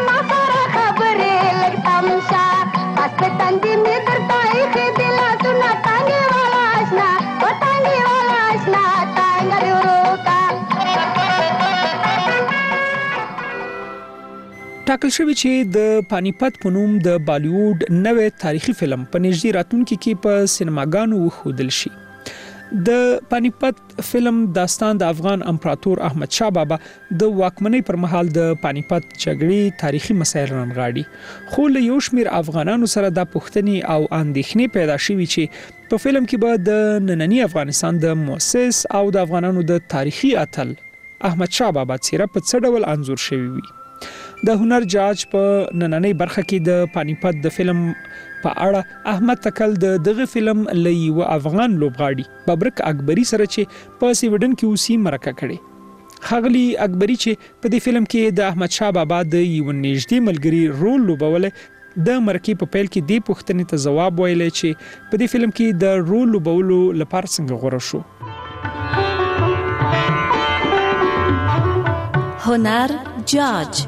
Speaker 11: ټاکل شوی چې د پانیپت په نوم د بالیوډ نوې تاریخي فلم په نږدې راتلونکي کې په سینماګانو وښودل شي د پانیپت فلم داستان د افغان امپراتور احمد شاه بابا د واکمنۍ پر مهال د پانیپت جګړې تاریخي مسایل رانغاړي خو له یو شمېر افغانانو سره د پوښتنې او اندېښنې پیدا شوي چې په فلم کې به د نننی افغانستان د مؤسس او د افغانانو د تاریخي اتل احمد شاه بابا څیره په څه ډول انځور شوی وي د هنر جاج په نننۍ برخه کې د پانیپت د فلم په اړه احمد تکل دغه فلم لئی و افغان لوبغاړي ببرک اکبری سره چې په سویډن کې اوسې مرکه کړي خغلی اکبری چې په دې فلم کې د احمد شاه بابا د یو نږدې ملګری رول لوبول د مرکې په پیل کې د پوښتنې ته جواب ویلې چې په دې فلم کې د رول لوبولو لپاره څنګه غوړه شو.
Speaker 14: هنر جاج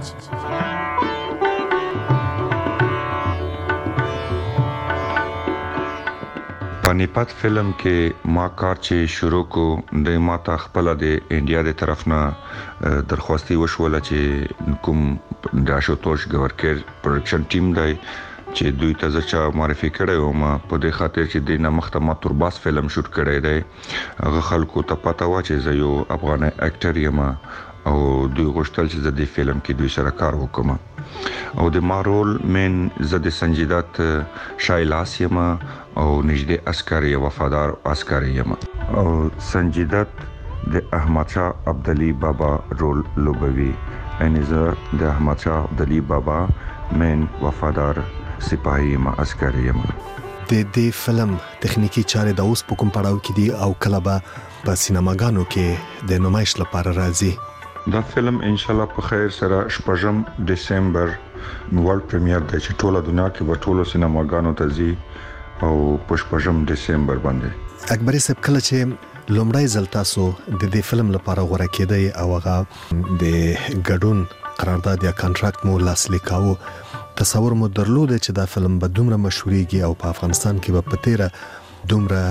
Speaker 12: پانیپت فلم کې ما کار چې شروع کو د ماته خپل د انډیا د طرف نه درخواستي وشوله چې کوم د آشوتوش ګورکر پروډکشن ټیم دی چې دوی ته ځکه معرفي کړی و ما په دې خاطر چې د نمخته ما تورباس فلم شوټ کړی دی هغه خلکو ته پته و چې زه یو افغان اکټر یم او دوی غوښتل چې زه د فلم کې دوی سره کار وکم او د ما رول من زه د سنجیدات شایلاس یم او نږدې عسکري وفادار عسکري یم او سنجیدات د احمد شاه عبدالي بابا رول لوبوي ان زه د احمد شاه عبدالي بابا من وفادار سپاهي یم عسکري یم.
Speaker 2: د دې فلم تخنیکی چارې د اوس په کوم پړاو کې دي او کله به په سینماګانو کې د نمایش لپاره راځي؟
Speaker 12: دا فلم ان شاء الله په خیر سره 8 دسمبر ورلد پریمیر دی چې ټوله دنیا کې به ټولو سینماګانو ته ځي او په 8 دسمبر باندې.
Speaker 2: اکبر صاحب کله چې لومړی ځل تاسو د دې فلم لپاره غوړه کېدی او هغه د ګډون قرارداد یا کانټراکټ مو لاسلیک کاوه تصور مو درلود چې دا فلم به دومره مشهوريږي او په افغانستان کې به پتیره دومره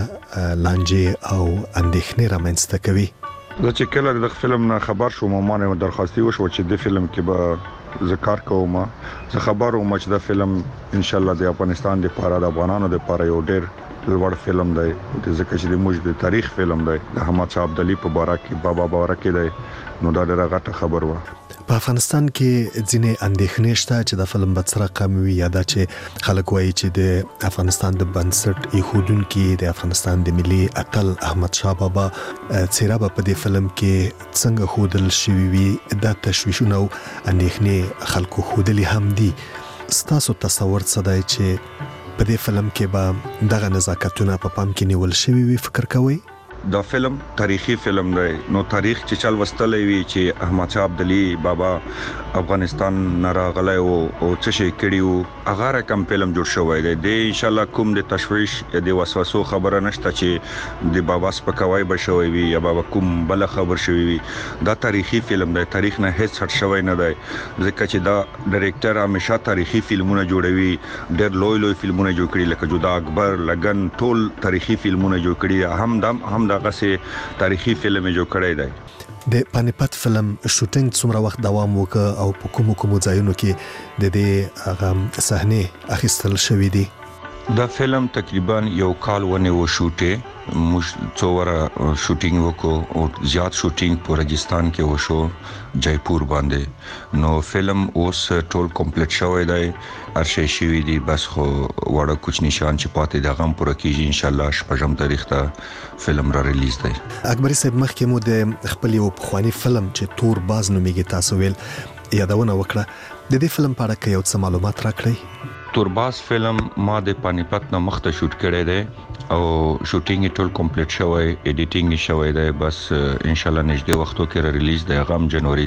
Speaker 2: لانجې او اندېښنې رامنځته کوي؟
Speaker 12: زه چې کله د فلم نه خبر شوم ما نه درخواستي وشو چې د فلم کې به زه کار کوم زه خبر وم چې د فلم ان شاء الله د افغانستان لپاره د افغانانو لپاره یو ډېر لوړ فلم دی د ځکه چې د موږ د تاریخ فلم دی د احمد شاه عبدالي په باره کې بابا باره کې دی نو دا ډېره غټه خبر و.
Speaker 2: په افغانستان کې ځینې اندېښنې شته چې د فلم به څه رقم وي یا دا چې خلک وایي چې د افغانستان د بنسټ ایښودونکي د افغانستان د ملي اتل احمد شاه بابا څیره به په دې فلم کې څنګه ښودل شوي وي دا تشویشونه او اندېښنې خلکو ښودلي هم دي. ستاسو تصور څه دی چې په دې فلم کې به دغه نزاکتونه په پام کې نیول شوي وي فکر کوئ؟
Speaker 12: دا فلم تاریخي فلم دی نو تاریخ چې چل وستلې وی چې احمد شاه عبدالي بابا افغانستان نه راغلی او څه شي کړیو هغه رقم فلم جوړ شوی دی د ان شاء الله کوم د تشویش یا د وسوسو خبره نشته چې د بابا سپکوي بشوي وي یا بابا کوم بل خبر شوی وي دا تاریخي فلم دی تاریخ نه هیڅ هټ شوی نه دی ځکه چې دا ډایرکټر همیشه تاریخي فلمونه جوړوي ډېر لوی فلمونه جوړ کړي لکه جودا اکبر لګن ټول تاریخي فلمونه جوړ کړي هم دغه سي تاریخي فلم جوړ کړی دی.
Speaker 2: د پانیپت فلم شوټینګ څومره وخت دوام وکړ او په کومو ځایونو کې د دې هغه صحنه اخیستل شوې دي؟
Speaker 12: دا فلم تقریبا یو کال ونه و شوټه موږ څوره شوټینګ وکړو او زیات شوټینګ په راجستان کې وشو جایپور باندې نو فلم اوس ټول کمپلیټ شوی دی ارشي شوی دی بس خو وړه کوچ نشان چې پاتې د غم پوره کیږي ان شاء الله 8 تاریخ ته فلم را ریلیز دی.
Speaker 2: اکبر صاحب مخکې مو د خپل یو پخوانی فلم چې تور باز نومیږي تاسو ویل یادونه وکړه د دې فلم په اړه یو څه معلومات راکړئ؟
Speaker 12: تورباز فلم ما د پانیپت نه مخته شوټ کړی دی او شوټینګ ټول کمپلیټ شوی ایډیټینګ شوی دی بس ان شاء الله نږدې وختو کې ریلیز دی غم جنوري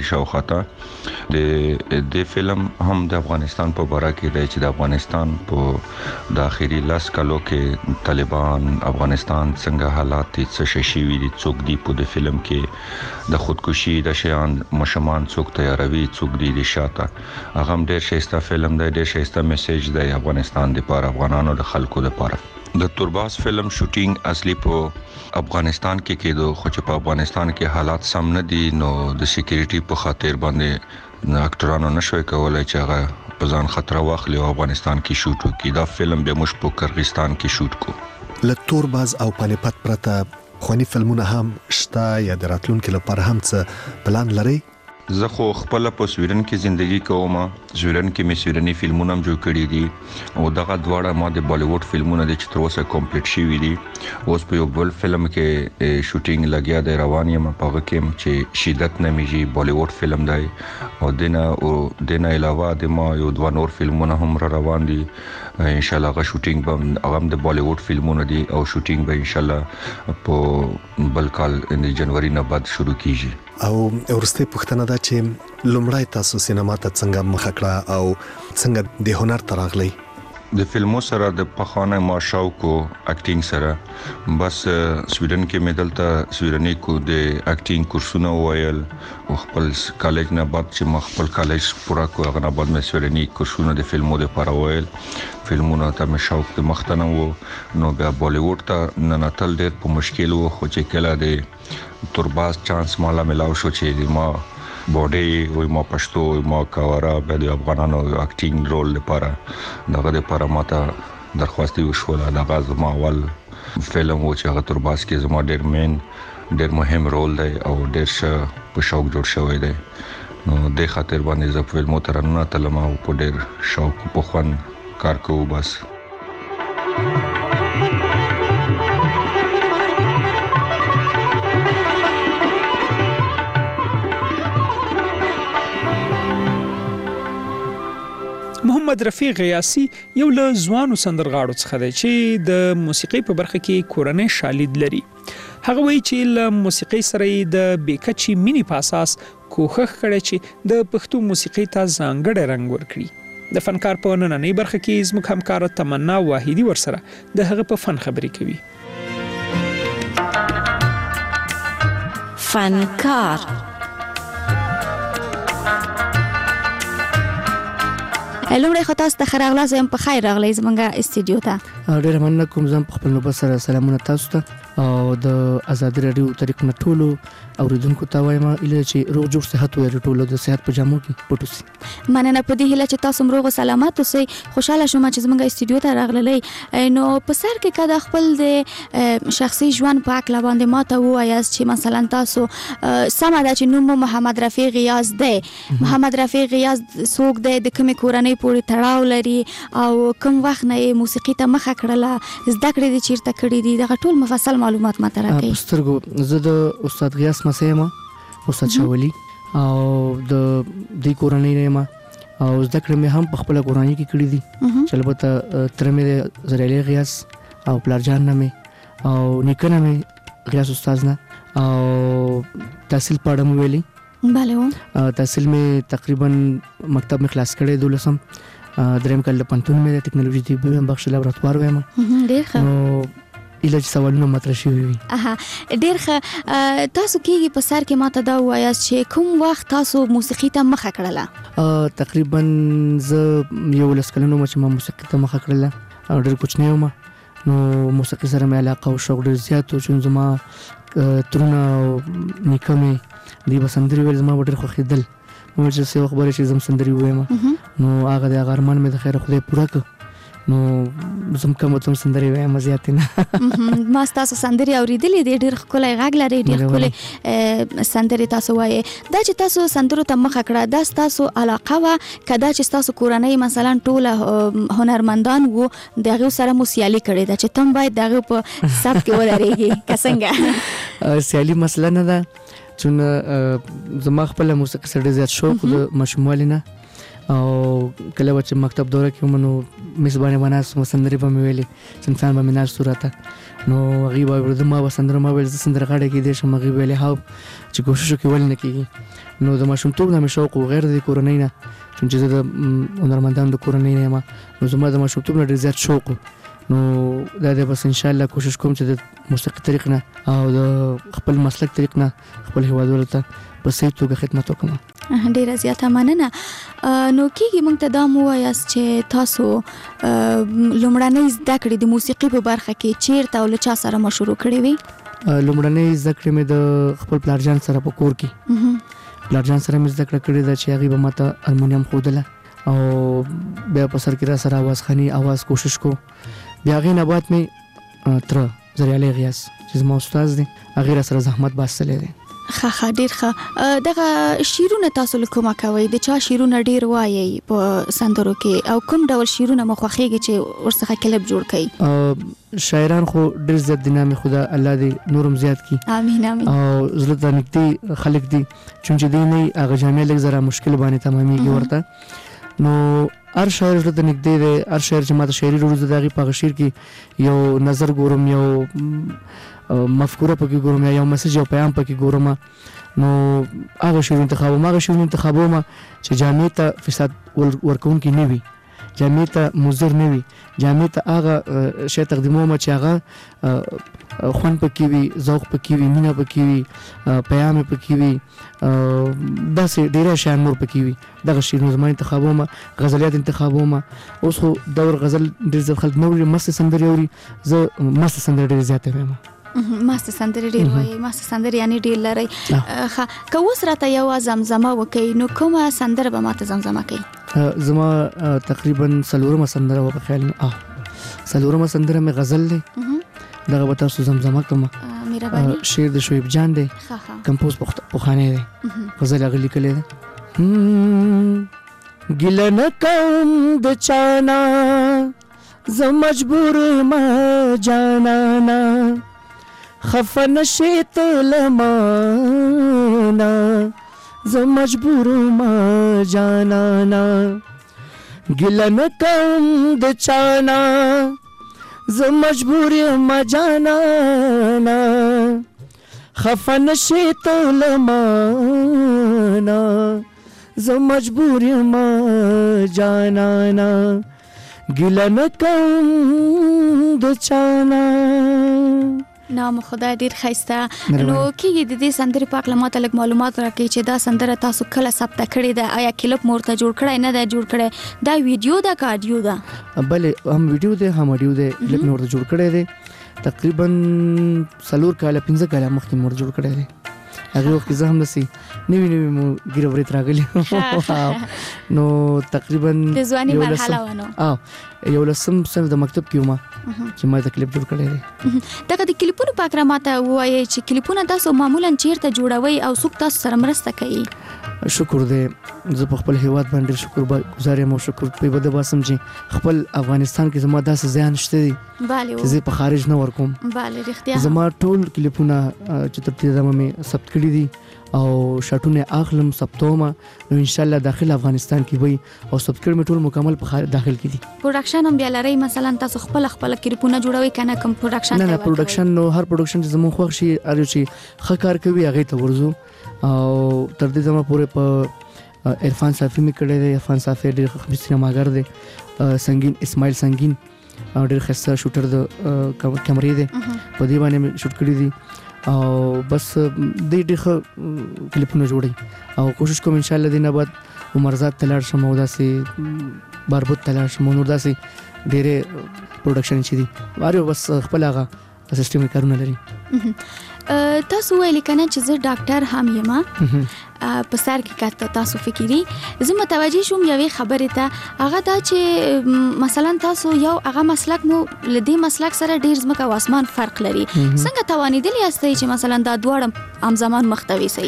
Speaker 12: شاوخته د فلم هم د افغانستان په باره کې دی چې د افغانستان په داخلي لاس کالو کې طالبان افغانستان څنګه حالات څه شي وي څوک دی په د فلم کې د خودکشي د شیان مشمان څوک تیاروي څوک دی د شاته هغه ډېر شایسته فلم دی ډېر شایسته میسج د افغانستان لپاره افغانانو د خلکو لپاره. د تورباز فلم شوټینګ اصلي په افغانستان کې کېدو خو چې په افغانستان کې حالات سم نه دي نو د سکیورټي په خاطر باندې اکټرانو نشوي کولای چې هغه په ځان خطر واخلي او افغانستان کې شوټ وکړي. دا فلم به موږ په قرغیزستان کې شوټ کو.
Speaker 2: له تورباز او پانیپت پرته خواني فلمونه هم شته یا د راتلونکو لپاره هم څه پلان لري؟
Speaker 12: زه خو خپل په سویډن کې ژوندۍ کوم. سویډن کې مې سویډني فلمونه هم جوړ کړي دي او دغه دواړه ما د بالیووډ فلمونه د چې تر اوسه کمپلیټ شوي دي. اوس په یو بل فلم کې شوټینګ لګیا دی، روان یم په هغه کې چې شدت نمیږي، بالیووډ فلم دی. او دنه علاوه د ما یو دوه نور فلمونه هم را روان دي. ان شاء الله هغه شوټینګ به هغه د بالیووډ فلمونه دي او شوټینګ به ان شاء الله په بل کال د جنوري نه بعد شروع کیږي.
Speaker 2: او ورسته پښتنه دا چې لومړی تاسو سینما ته څنګه مخ کړه او څنګه د هنر تراغلی؟
Speaker 12: د فلمو سره د پخوانه ما شوق او اکټینګ سره بس سویډن کې مې دلته سویډني کو د اکټینګ کورسونه وایل او خپل کالج نه بعد چې ما خپل کالج پورا کو هغه نه بعد مې سویډني کورسونه د فلمو لپاره وایل. فلمونه ته مې شوق د مختنه وو نو بیا بالیووډ ته ننتل ډېر په مشکل وو، خو چې کله د ترباز چانس مالا ملاو شو چې ما بوډي او ما پښتو ما کاورا به د افغانانو اکټینګ رول لپاره دغه لپاره ماته درخواست وشول. دغه زما اول فلم و چې هغه ترباز کې زما ډېر مهم رول دی او ډېر په شوق جوړ شوی دی. نو د خاطر باندې زه فلمو ته رانه تلم او په ډېر شوق په خوان کار کوو. بس
Speaker 11: محمد رفیق غیاسی یو له ځوانو سندرغاړو څخه دی چې د موسیقي په برخه کې کورنۍ شالید لري. هغه وایي چې له موسیقي سره د بیکچي مینی په اساس کوښښ کړی چې د پښتو موسیقي ته ځانګړی رنګ ورکړي. د فنکار په نننۍ برخه کې زموږ همکار تمنا واحدی ورسره د هغه په فن خبرې کوي.
Speaker 14: فنکار لومړی خو تاسو ته ښه راغلاست، یم په خیر راغلی زموږ استودیو ته.
Speaker 13: ډېره مننه کوم. زه په خپل نوبت سره سلامونه تاسو ته او د ازادي راډیو طریق نه ټولو اوریدونکو ته وایم اله چې روغ جوړ صحت ولري، ټولو د صحت په جامو کې پټو سي.
Speaker 16: مننه په دې هیله چې تاسو روغ او سلامت اوسئ. خوشاله شوم چې زموږ استودیو ته راغللی. نو په سر کې کده خپل د شخصي ژوند په اړه باندې ماته ووایاست چې مثلا تاسو سمه ده چې نوم محمد رفیق غیاث دی. محمد رفیق غیاث څوک دی، د کومې کورنۍ پورې تړاو لري او کوم وخت نه موسیقي ته مخه کړله، زده کړې دي چیرته کړې دي، دغه ټول مفصل معلومات ماته راکړئ.
Speaker 13: سترګو زه د استاد غیاث مسیم، استاد شاولی او د دې کورنۍ نه ما او زده کړې مې هم په خپل کورنۍ کې کړې دي چې البته تر مې زریلی غیاث او پلارجان نه مې او نیکه نه مې غیاث استاد نه او تحصیل پاړم ویلي.
Speaker 16: بله
Speaker 13: تحصیل مې تقریبا مکتب مې خلاص کړی 12 دریم کال د پنتون مې د ټکنالوژي دی په بخش لابراتوار وایم.
Speaker 16: ډېر ښه.
Speaker 13: نو الهج سوالونه مطرح شوي وي.
Speaker 16: ډېر ښه. تاسو کېږي په سر کې ماته دا ووایاست چې کوم وخت تاسو موسیقي ته مخه کړله؟
Speaker 13: تقریبا زه 11 کلن وم چې ما موسیقي ته مخه کړله. ډېر کوچنی وم نو موسیقي سره مې علاقه او شوق ډېر زیات و چې زما ترونه او نیکه مې دی بسندري ویل زما ډېر خوښېدل. نو چې څه خبره چې زم سندري وایم نو هغه د ارمان مې د خیر خدای پوره کړ. نو زم کوم ته سندري وایم زیات نه.
Speaker 16: ما تاسو سندري اوریدلې دي، ډېر ښکلی غږ لري، ډېر ښکلی سندري تاسو وایي. دا چې تاسو سندرو ته مخه کړه دا ستاسو علاقه وه که دا چې ستاسو کورنۍ مثلا ټوله هنرمندان وو د هغې سره مو سیالي کړې ده چې تم باید د هغې په سب کې ودرېږي که څنګه؟
Speaker 13: سیالي مسله نه ده چون زما خپل موسیقي سره ډېر زیات شوق د ماشوموالي نه او کله چې مکتب دوره کې وم نو مس باندې وناس سندري به مې ویلې، انسان به مې ناست راته نو هغې به اورېده، ما به سندره ما ویل زه سندرغاړی کېدی شم، هغې ویلې هاو چې کوشش وکړې ولې نه کېږي. نو د ماشومتوب نه مې شوق و غیر د کورنۍ نه، چون چې زه د هنرمندانو د کورنۍ نه یم نو زما د ماشومتوب نه ډېر زیات شوق و. نو دا دی بس انشاءالله کوشش کوم چې د موسیقي طریق نه او د خپل مسلک طریق نه خپل هیوادوالو ته په صحیح توګه خدمت وکړم.
Speaker 16: ډیره زیاته مننه. نو کېږي موږ ته دا مو وایاست چې تاسو لومړنۍ زده کړې د موسیقي په برخه کې چیرته او له چا سره مو شروع کړې وې؟
Speaker 13: لومړنۍ زده کړې مې د خپل پلارجان سره په کور کې پلارجان سره مې زده کړه کړې ده چې هغې به ماته هارمونیم ښودله او بیا په سر کې را سره آوازخاني آواز کوشش کو. بیا هغې نه بعد مې تره زریالی غیاث چې زما استاد دی هغې را سره زحمت باسلی دی
Speaker 14: خا ډیر ښه. دغه شیرونه تاسو له کومه کوي؟ د چا شیرونه ډیر وایي په سندرو کې او کوم ډول شیرونه مخوخیږي چې ورڅخه کلب جوړ کړي؟
Speaker 13: شاعران خو ډیر زیات دي، نامه خدا الله دې نورم زیات کی.
Speaker 14: امين امين.
Speaker 13: او زړه ته نږدې خلک دي چې دې نه هغه جامع لږ زره مشکل باندې تمامېږي ورته. نو هر شاعر زړه ته نږدې دی، هر شاعر چې ماته شاعري روزه دغه په شعر کې یو نظر ګورم، یو مفکوره پکې ګورم، یو میسج او پیغام پکې ګورم. نو هغه شعر انتخابوم چې جامع ته فساد ورکون کې نه وي، جامع ته مضر نه وي، جامع ته هغه شی تقدیموم چې هغه خوان پکې وي، ذوق پکې وي، مینه پکې وي، پیغام پکې وي، داسې ډیره شیان نور پکې وي. دغه شعر زما انتخابوم، غزلیات انتخابوم. اوس خو دور غزل ډیر ځل خلک نوري مست سندري اوري، زه مست سندري ډیر زیات وایم.
Speaker 14: مست سندري ډیر وایي، مست سندري یعنی ډیر لري. ښه که اوس راته یو زمزمه وکي نو کومه سندره به ماته زمزمه کوي؟
Speaker 13: زما تقریبا سلورمه سندره و په خیال نه سلورمه سندره مې غزل دی، دغه به تاسو زمزمه کوم. شعر د شعیب جان دی، کمپوز پوخانه دی، غزل هغه لیکلی دی. ګیله نه کوم د چانا زه مجبور ما جانانا، خفه نشي ته له مانا زه مجبور ما جانانا. ګیله نه کوم د چانا زه مجبور ما جانانا، خفه نشي ته له مانا زه مجبور ما جانانا. ګیله نه کوم د چانا.
Speaker 14: نام خدای ډیر ښایسته. نو کېږي د دې سندرې په اړه ماته لږ معلومات راکړئ چې دا سندره تاسو کله ثبت کړې ده؟ آیا کلپ مورته جوړ کړی نه ده جوړ کړی؟ دا ویډیو ده که اډیو ده؟
Speaker 13: بلې هم ویډیو ده هم اډیو ده. کلپ مورته جوړ کړی دی تقریبا 4 کاله 15 کاله مخکې مور جوړ کړی دی. هغه وخت زه هم نسی نوی مو ګیروري تراغلی نو تقریبا
Speaker 14: د ځواني مرحله ونه
Speaker 13: یو لسم سم د مکتب کې ما چې ما د کلیپ جوړ کړی دی.
Speaker 14: دغه د کلیپونو په اړه ماته وایي چې کلیپونه تاسو معمولا چیرته جوړوي او څوک تاسو سره مرسته کوي؟
Speaker 13: شکر دې زه په خپل هیواد باندې شکر گزار یم او شکر په بده باسم چې خپل افغانستان کې زما داسې ځان شته دي چې زه په خارج نه ورکوم.
Speaker 14: bale رښتیا
Speaker 13: زما ټول کلیپونه چې تر دې زما مې ثبت کړی دي او شاټونه اخلم ثبتوم نو ان شاء الله داخل افغانستان کې وي او ثبت کړم ټول مکمل په داخل کې دي.
Speaker 14: پروډکشن هم بیا لري مثلا تاسو خپل کلیپونه جوړوي کنه کوم پروډکشن؟
Speaker 13: نه پروډکشن نو هر پروډکشن چې زمون خوښ شي ارو چې خکار کوي هغه ته ورزو او تر دې زما پوره په عرفان صافی می کړی دی. عرفان صافی ډېر ښه سینماګر دی. سنگین اسماعیل سنگین ډېر ښه شوټر د کیمرې دی په دې باندې شوټ کړی دی او بس د ډېر ښه کلیپونه جوړي او کوشش کوم ان شاء الله د نه بعد عمرزاد تلاړ شم او داسې باربود تلاړ شم نور داسې ډېر پروډکشن چي دي واره بس خپل هغه سیستم کارونه لري.
Speaker 14: تاسو ویل کنه چې زه ډاکټر هم یم په سر کې کاته تاسو فکری زه متوجه شوم یوې خبرې ته هغه دا چې مثلا تاسو یو هغه مسلک مو لدی مسلک سره ډیر ځمکه او اسمان فرق لري څنګه توانیدل یاستئ چې مثلا دا دواړه هم زمان مختوي سي؟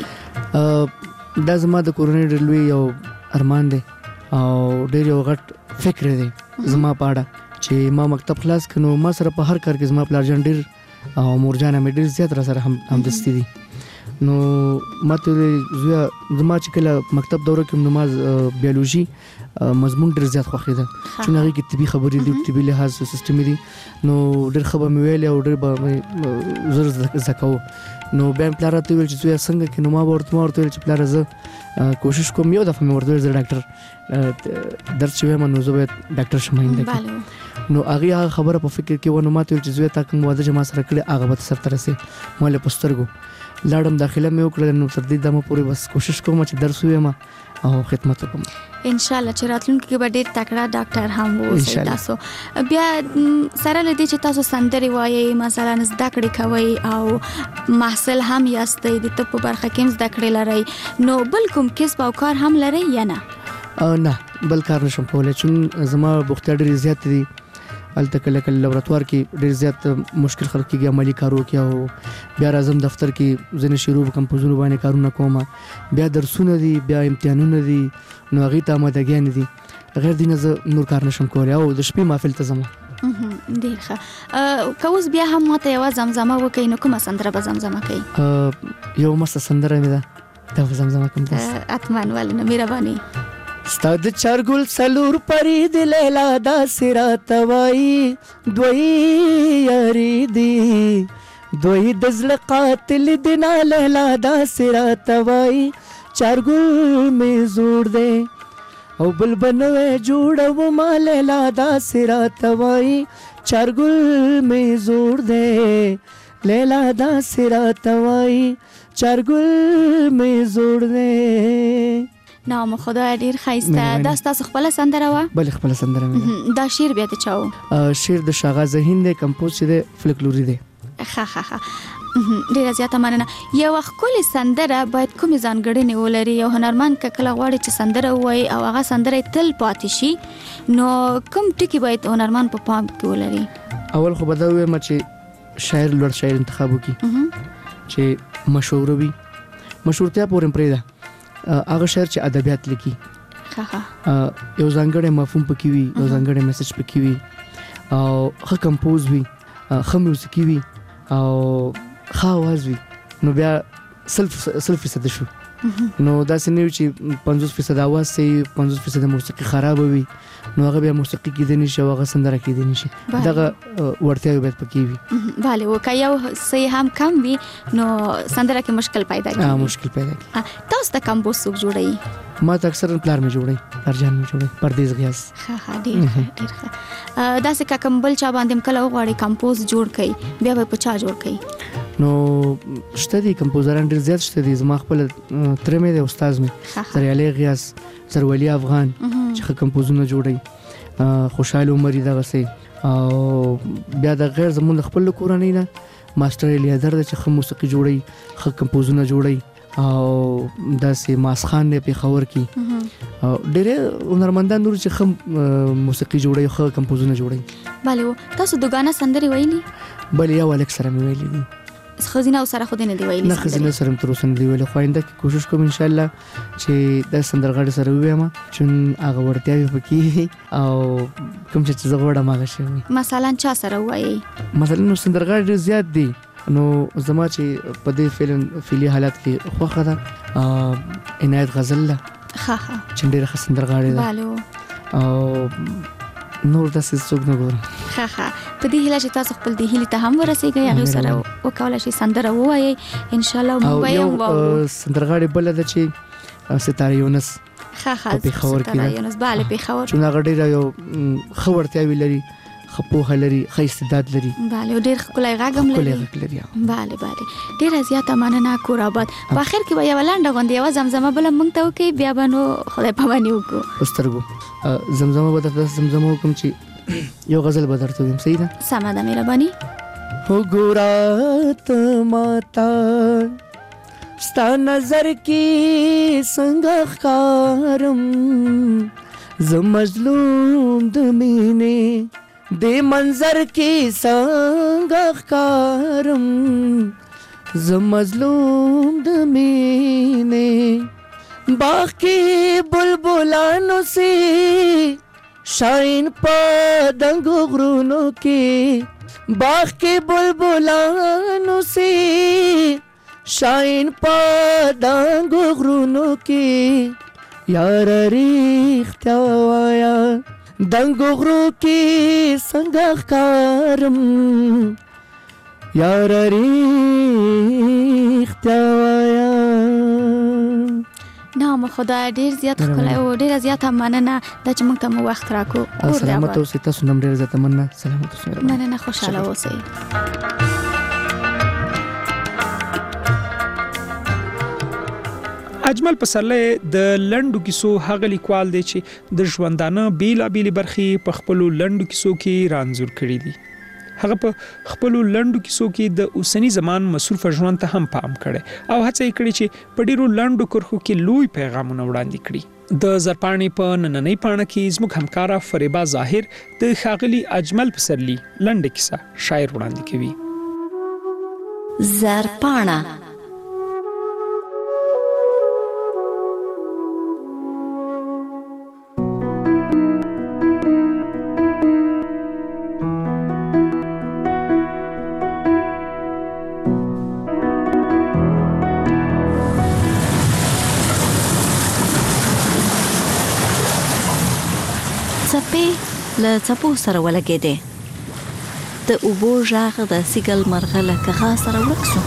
Speaker 13: دا زما د کورنۍ ډېر لوی یو ارمان دی او ډېر یو غټ فکر دی زما پاړه چې ما مکتب خلاص کړو ما سره په هر کار کې زما پلار جان ډېر او مورجانه مې ډېر زیات را سره هم دستی دي نو ماته زویا زما چې کله مکتب دوره کې نماز بیولوژي مضمون ډېر زیات خوښ ده چې هغه کې طبي خبرې دي طبي لحاظ سیستم دي نو ډېر خبر مې ویل او ډېر به زر زکاو نو بیا پلار ته ویل چې زویا څنګه کې نو ما ورته ویل چې پلار زه کوشش کوم یو دفعه مې ورته زه ډاکټر درس شوم نو زه ډاکټر شمه نو هغه خبره په فکر کې ونه ماته چې زوی تا کوم واده جما سره کړی هغه به سر ترسه مله پسترګو لاړم داخله مې وکړل نو تر دې دمه پورې بس کوشش کوم چې درس ویم او خدمت وکم
Speaker 14: ان شاء الله چې راتلونکي کې به ډېر تکړه ډاکټر هم وو تاسو بیا سره لدی چې تاسو سندري وایي مثلا زده کړې کوي او محصل هم یاستئ د طب په برخه کې زده کړې لري نو بل کوم کسب او کار هم لري یا نه؟
Speaker 13: نه بل کار نشم کولای چې زما بوختیا ډېر زیات دي الته کله کله لابراتوار کې ډیر زیات مشکل خلک کې عملی کارو کې او بیا راځم دفتر کې ځنه شروع کمپوزونو باندې کارونه کوم بیا درسونه دي بیا امتحانونه دي نو هغه ته آمادګي نه دي غیر دینه زه نور کار نشم کولای او د شپې محفل ته ځم
Speaker 14: ډیر ښه کوس بیا هم ماته یو زمزمه وکي نو کومه سندره به زمزمه کوي
Speaker 13: یو مست سندره مې ده دا زمزمه کوم تاسو
Speaker 14: اتمن ولنه مهرباني
Speaker 13: ستاد چارګل سلور پری د لیلا دا سرا توای دوی یاری دی دوی دزل قاتل دنا لیلا دا سرا توای چارګل می زور دے او بل بنوي جوړو ما لیلا دا سرا توای چارګل می زور دے لیلا دا سرا توای چارګل می زور دے
Speaker 14: نام خدای ډیر خایسته دا تاسو خپل سندره وا
Speaker 13: بل خپل سندره مې
Speaker 14: دا شعر بیا ته چاو
Speaker 13: شعر د شاغا زهین دی کمپوز دی فلکلوري دی
Speaker 14: ها ډیر زیاته مننه یو خپل سندره باید کوم ځانګړنې ولري یو هنرمند کله غواړي چې سندره وایي او هغه سندره تل پاتې شي نو کوم ټکی باید هنرمند په پام کې ولري
Speaker 13: اول خو بده وي چې شاعر لوړ شاعر انتخاب وکړي چې مشهور وي مشهورتیا پورې پرې ده هغه شعر چې ادبیات لیکي یو ځانګړی مفهوم پکې وي یو ځانګړی میسج پکې وي او ښه کمپوز وي ښه میوزیک وي او ښه आवाज وي نو بیا 100% شو نو دا څنګه چې 50% आवाज سي 50% موسیقي خراب وي نو هغه بیا موسیقي کې د نشي هغه سندره کې د نشي دغه ورته به پکې وي
Speaker 14: bale وکای یو سي هم کم وي نو سندره کې مشکل پیدا کیږي
Speaker 13: مشکل پیدا کیږي
Speaker 14: تاسو ته کمپوز څوک جوړي
Speaker 13: ما ته اکثر پلار می جوړي پرجان می جوړي پردیس غیاس
Speaker 14: ها ډیر دا څه کا کمبل چا باندې کله غواړي کمپوز جوړ کړي بیا په چا جوړ کړي
Speaker 13: نو شته دي کمپوزران ډیر زیات شته دي زما خپل ترمه دي استاد می سریالي غیاس سرولی افغان چې کمپوزونه جوړي خوشاله عمر دغه سي او بیا د غیر زمون خپل کورنۍ نه ماستر الیادر د چې موسیقي جوړي خ کمپوزونه جوړي او داسې ماسخان نه په خبر کې او ډېر هنرمندان نور چې خم موسیقي جوړي خو کمپوزونه جوړي
Speaker 14: bale تاسو دغه سندري وایلی
Speaker 13: بل یو الک سره مې ویلي دي
Speaker 14: خزینه او سره خو دې نه دی ویلي
Speaker 13: نه خزینه سره تر اوسه نه دی ویلي خو آینده کې کوشش کوم ان شاء الله چې د سندرغاړي سره ویم چې هغه ورته وي پکې او کوم چې زه غواړم هغه شي
Speaker 14: مثلا چا سره وایي
Speaker 13: مثلا نو سندرغاړي زیات دي نو زما چې په دې فعلی حالت کې خوخه ده عنایت غزل ها چې ډېر سندرغاړي ده او نور تاسو څوک نه ګورم
Speaker 14: ها په دې هله چې تاسو خپل دې هله ته هم ورسېږئ هغه سره وکولای شي سندره وایي ان شاء الله مو به یو
Speaker 13: سندرغاړي بل د چې ستاره یونس
Speaker 14: ها ستاره یونس bale په خبر
Speaker 13: چې هغه ډېر یو خبرتیا ویلري خپوه لري خې استعداد لري
Speaker 14: bale ډېر خلای غاګم لري bale ډېر زیاته مننه کورابات په اخر کې به یو لاندې غونډه یو زمزمه بل مونږ ته وکي بیا بنو خدای په باندې وکړو
Speaker 13: استرګو زمزمه به تاسو زمزمه کوم چې یو غزل به درته ویم صحیح ده
Speaker 14: سم ده مهرباني
Speaker 13: وګورات ماتا ستا نظر کې څنګه ښکارم زه مظلوم د مینې د منظر کې څنګه ښکارم زه مظلوم د مینې باغ کې بلبلانو سي شاین پا دنگو غرونو کې باغ کې بلبلانو سي شاین پا دنگو غرونو کې یار ریختیا وایا دنگو غرو کې څنګه ښکارم یار ریختیا وایا
Speaker 14: نام خدای ډیر زیات خلای او ډیر زیات مننه د چې موږ ته مو وخت راکو
Speaker 13: سلامت اوسئ تاسو نم ډیر زیات مننه سلامت اوسئ
Speaker 14: مننه خوشاله اوسئ
Speaker 11: اجمل پسرلی د لنډو کیسو هغه لیکوال دی چې د ژوندانه بیلابېلې برخې په خپلو لنډو کیسو کې رانځور کړي دي. هغه په خپلو لنډو کیسو کې د اوسنی زمان مصروف ژوند ته هم پام کړي او هڅه یې کړې چې په ډیرو لنډو کرښو کې لوی پیغامونه وړاندې کړي. د زرپاڼې په نننۍ پاڼه کې زموږ همکارا فریبا ظاهر د ښاغلي اجمل پسرلی لنډه کیسه شاعر وړاندې کوي.
Speaker 20: زرپاڼه. څپې له څپو سره ولګېدې. د اوبو غږ د سیګل مرغه له کغا سره ورک شو.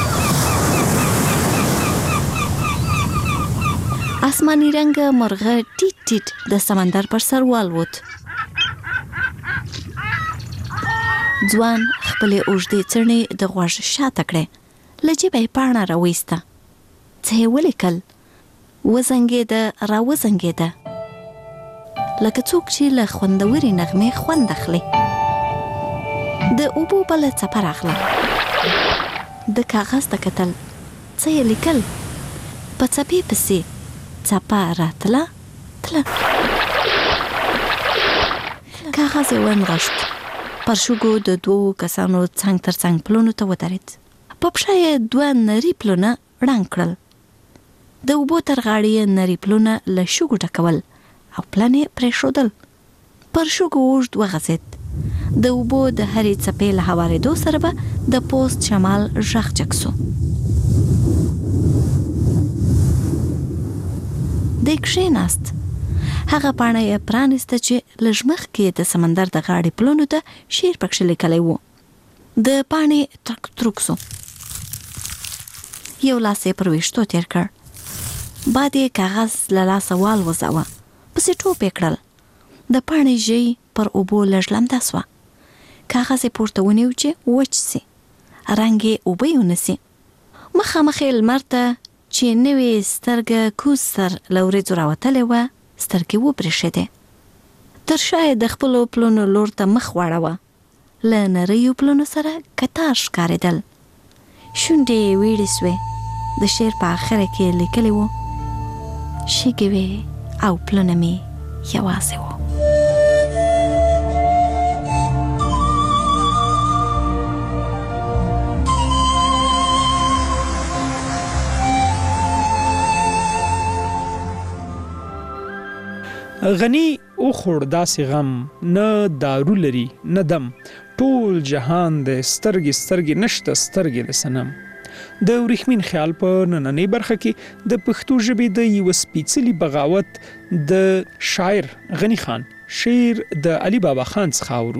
Speaker 20: آسماني رنګ مرغه ټیټ ټیټ د سمندر پر سر والوت. ځوان خپلې اوږدې څڼې د غوږ شاته کړې. له جیبه یې پاڼه راویسته. څه یې ولیکل؟ وزنګېده راوزنګېده لکه څوک چې له خوندورې نغمې خوند اخلي. د اوبو بله څپه راغله. د کاغذ ته کتل. څه یې لیکل؟ په څپې پسې څپه راتله تله. کاغذ یې ونغښت. پر شګو د دوو کسانو څنګ تر څنګ پلونو ته ودرېد. په پښه یې 2 نري پلونه ړنګ کړل. د اوبو تر غاړې یې نري پلونه له شګو ډکول او پلنې پرېښودل. پر شګو اوږد وغځېد. د اوبو د هرې څپې له هوارېدو سره به د پوست شمال غږ جګ سو. دی کښېناست. هغه پاڼه یې پرانیسته چې لږ مخکې د سمندر د غاړې پلونو ته شعر پکښې لیکلی و. د پاڼې ترک ترک سو. یو لاس یې پر ویښتو تېر کړ. باد یې کاغذ له لاسه والوځاوه. پسې ټوپ یې کړل. د پاڼې ژۍ پر اوبو لږ لمده سوه. کاغذ یې پورته ونیو چې وچ سي. رنګ یې اوبه یونسي. مخامخ یې لمر ته چې نوې سترګه کوز سر له وریځو راوتلې وه سترګې وبرېښېدې. تر شا یې د خپلو پلونو لور ته مخ واړوه. له نریو پلونو سره کتار ښکارېدل. شونډې یې ویړې سوې. د شعر په آخره کې یې لیکلي وو: شګې وې او پلونه مې یوازې وو.
Speaker 11: غنی او خور داسې غم نه دارو لري نه دم. ټول جهان د سترګې سترګې نشته سترګې د صنم. د ورېښمین خیال په نننۍ برخه کې د پښتو ژبې د یو سپېڅلي بغاوت د شاعر غنی خان شعر د علي بابا خان څخه اورو.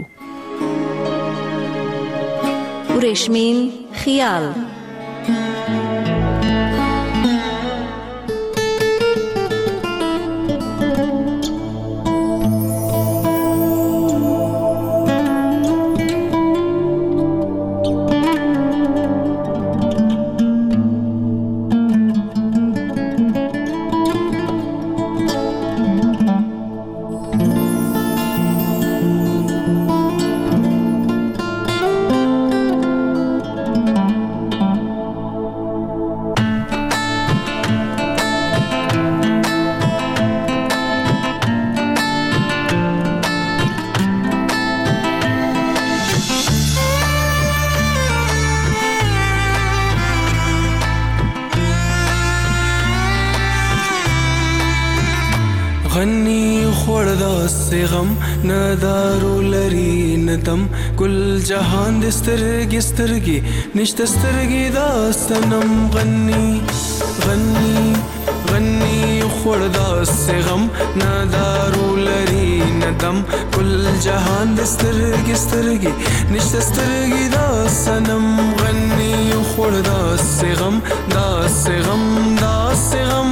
Speaker 20: ورېښمین خیال.
Speaker 15: غنی خور داسې غم نه دارو لري نه دم. ګل جهان د سترګې سترګې نشته سترګې دا صنم. غنی غنی غنی خور داسې غم نه دارو لري نه دم. ګل جهان د سترګې سترګې نشته سترګې دا صنم. غنی خور داسې غم داسې غم داسې غم.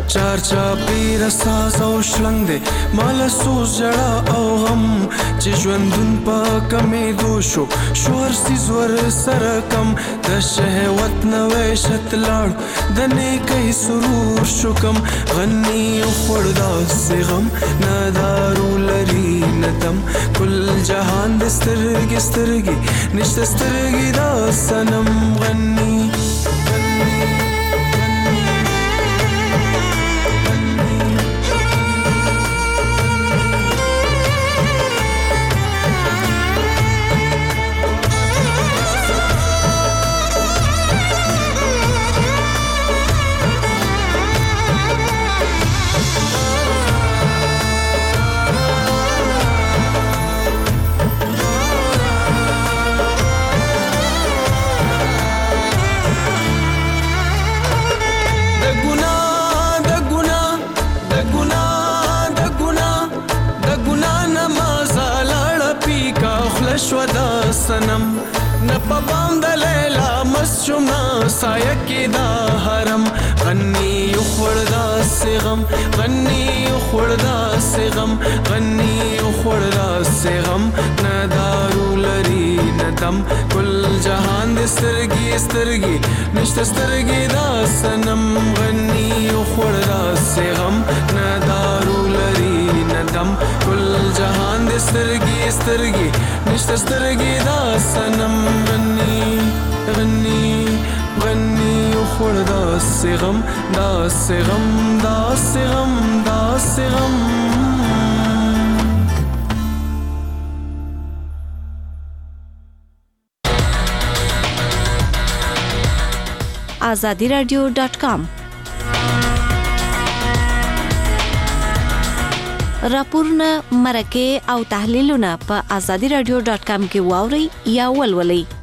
Speaker 15: چار چاپیر ساز او شلنګ دی مال سوز جړه او غم چې ژوندون په کمې دو شو شور سیز ور سره کم د شهوت نه وشت لاړ د نیکي سرور شو کم غني خور داسې غم نه دارو لري نه دم کل جهان د سترګې سترګې نشته سترګې دا سنم غني سنم نه پبام د لیلا مسجما سایه کې دا حرم غني خوردا سغم غني خوردا سغم غني خوردا سغم نه دارو لري نه دم کل جهان د سترګي سترګي نشته سترګي دا سنم غني خوردا سغم نه دارو لري نه دم کل جهان د سترګي سترګي نشته سترګي دا سنم غني غني غني خوردا سغم دا سغم دا سغم دا سغم
Speaker 20: azadiradio.com راپورونه مرکه او تحلیلونه په azadiradio.com کې واوري یا ولولئ